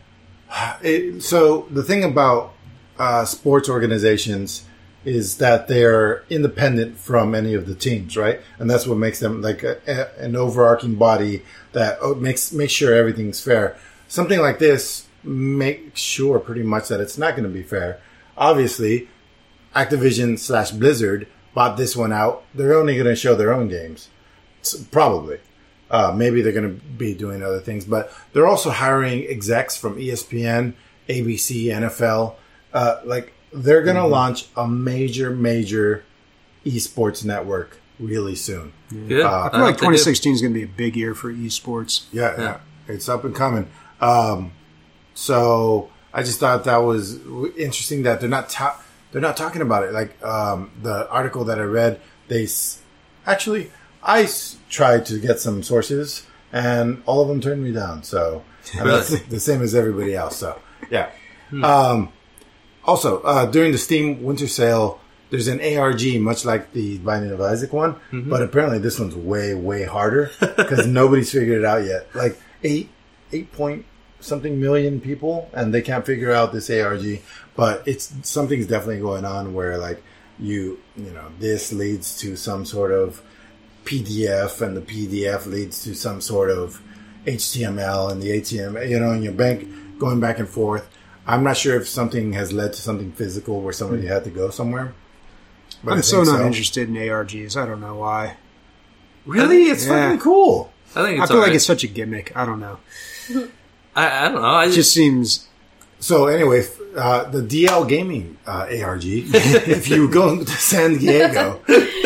it, so the thing about uh, sports organizations is that they're independent from any of the teams, right? And that's what makes them like a, a, an overarching body that oh, makes makes sure everything's fair. Something like this makes sure pretty much that it's not going to be fair. Obviously, Activision slash Blizzard bought this one out. They're only going to show their own games, S- probably. Uh, maybe they're going to be doing other things, but they're also hiring execs from E S P N, A B C, N F L. Uh, like they're going to
Mm-hmm.
launch a major, major esports network really soon.
Good.
Uh,
I feel like
they do.
twenty sixteen is going to be a big year for esports.
Yeah, yeah, it's up and coming. Um, so I just thought that was w- interesting that they're not ta- they're not talking about it. Like um, the article that I read, they s- actually I s- tried to get some sources, and all of them turned me down. So and that's
Really?
the same as everybody else. So yeah. Um, also, uh, during the Steam Winter Sale, there's an A R G, much like the Binding of Isaac one, but apparently this one's way, way harder because nobody's figured it out yet. Like eight, eight point something million people, and they can't figure out this A R G. But it's something's definitely going on where like you, you know, this leads to some sort of P D F, and the P D F leads to some sort of H T M L, and the H T M L, you know, in your bank going back and forth. I'm not sure if something has led to something physical where somebody had to go somewhere. But I
I'm so
think
not interested in A R Gs. I don't know why.
Really? It's
Yeah.
fucking cool.
I think
I
it's
feel like
alright.
it's such a gimmick. I don't know.
I, I don't know. I
It
just,
just seems.
So anyway, f- uh, the D L Gaming uh, A R G, if you go to San Diego,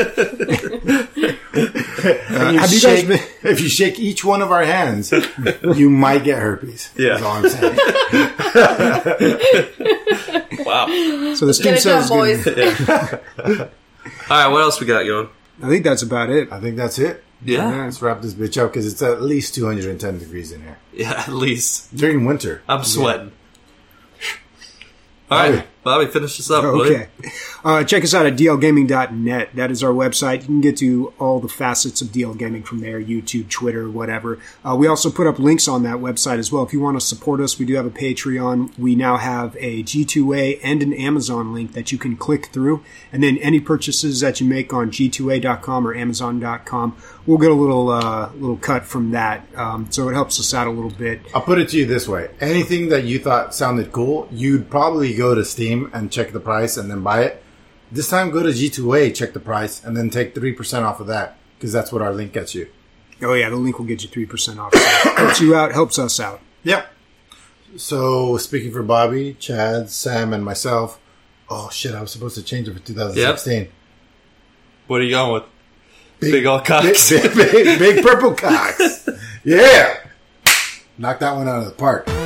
and you
have you guys
shake,
been-
if you shake each one of our hands, you might get herpes.
Yeah.
That's all I'm saying.
wow.
So the Steam
Get it
sale
done,
is going
boys.
All right, what else we got going?
I think that's about it.
I think that's it.
Yeah,
Let's wrap this bitch up because it's at least two hundred ten degrees in here
yeah. At least
during winter.
I'm sweating. All right,
Bobby.
Bobby, finish this up. will you?
Okay. Uh, check us out at d l gaming dot net. That is our website. You can get to all the facets of D L Gaming from there, YouTube, Twitter, whatever. Uh, we also put up links on that website as well. If you want to support us, we do have a Patreon. We now have a G two A and an Amazon link that you can click through. And then any purchases that you make on G two A dot com or Amazon dot com, we'll get a little uh, little cut from that. Um, so it helps us out a little bit.
I'll put it to you this way. Anything that you thought sounded cool, you'd probably go to Steam and check the price and then buy it. This time, go to G two A, check the price, and then take three percent off of that because that's what our link gets you.
Oh, yeah, the link will get you three percent off. So helps you out, helps us out.
Yep. So, speaking for Bobby, Chad, Sam, and myself, oh shit, I was supposed to change it for twenty sixteen.
What are you going with?
Big,
Big old
Big,
cocks.
big, big, big purple cocks. Yeah. Knock that one out of the park.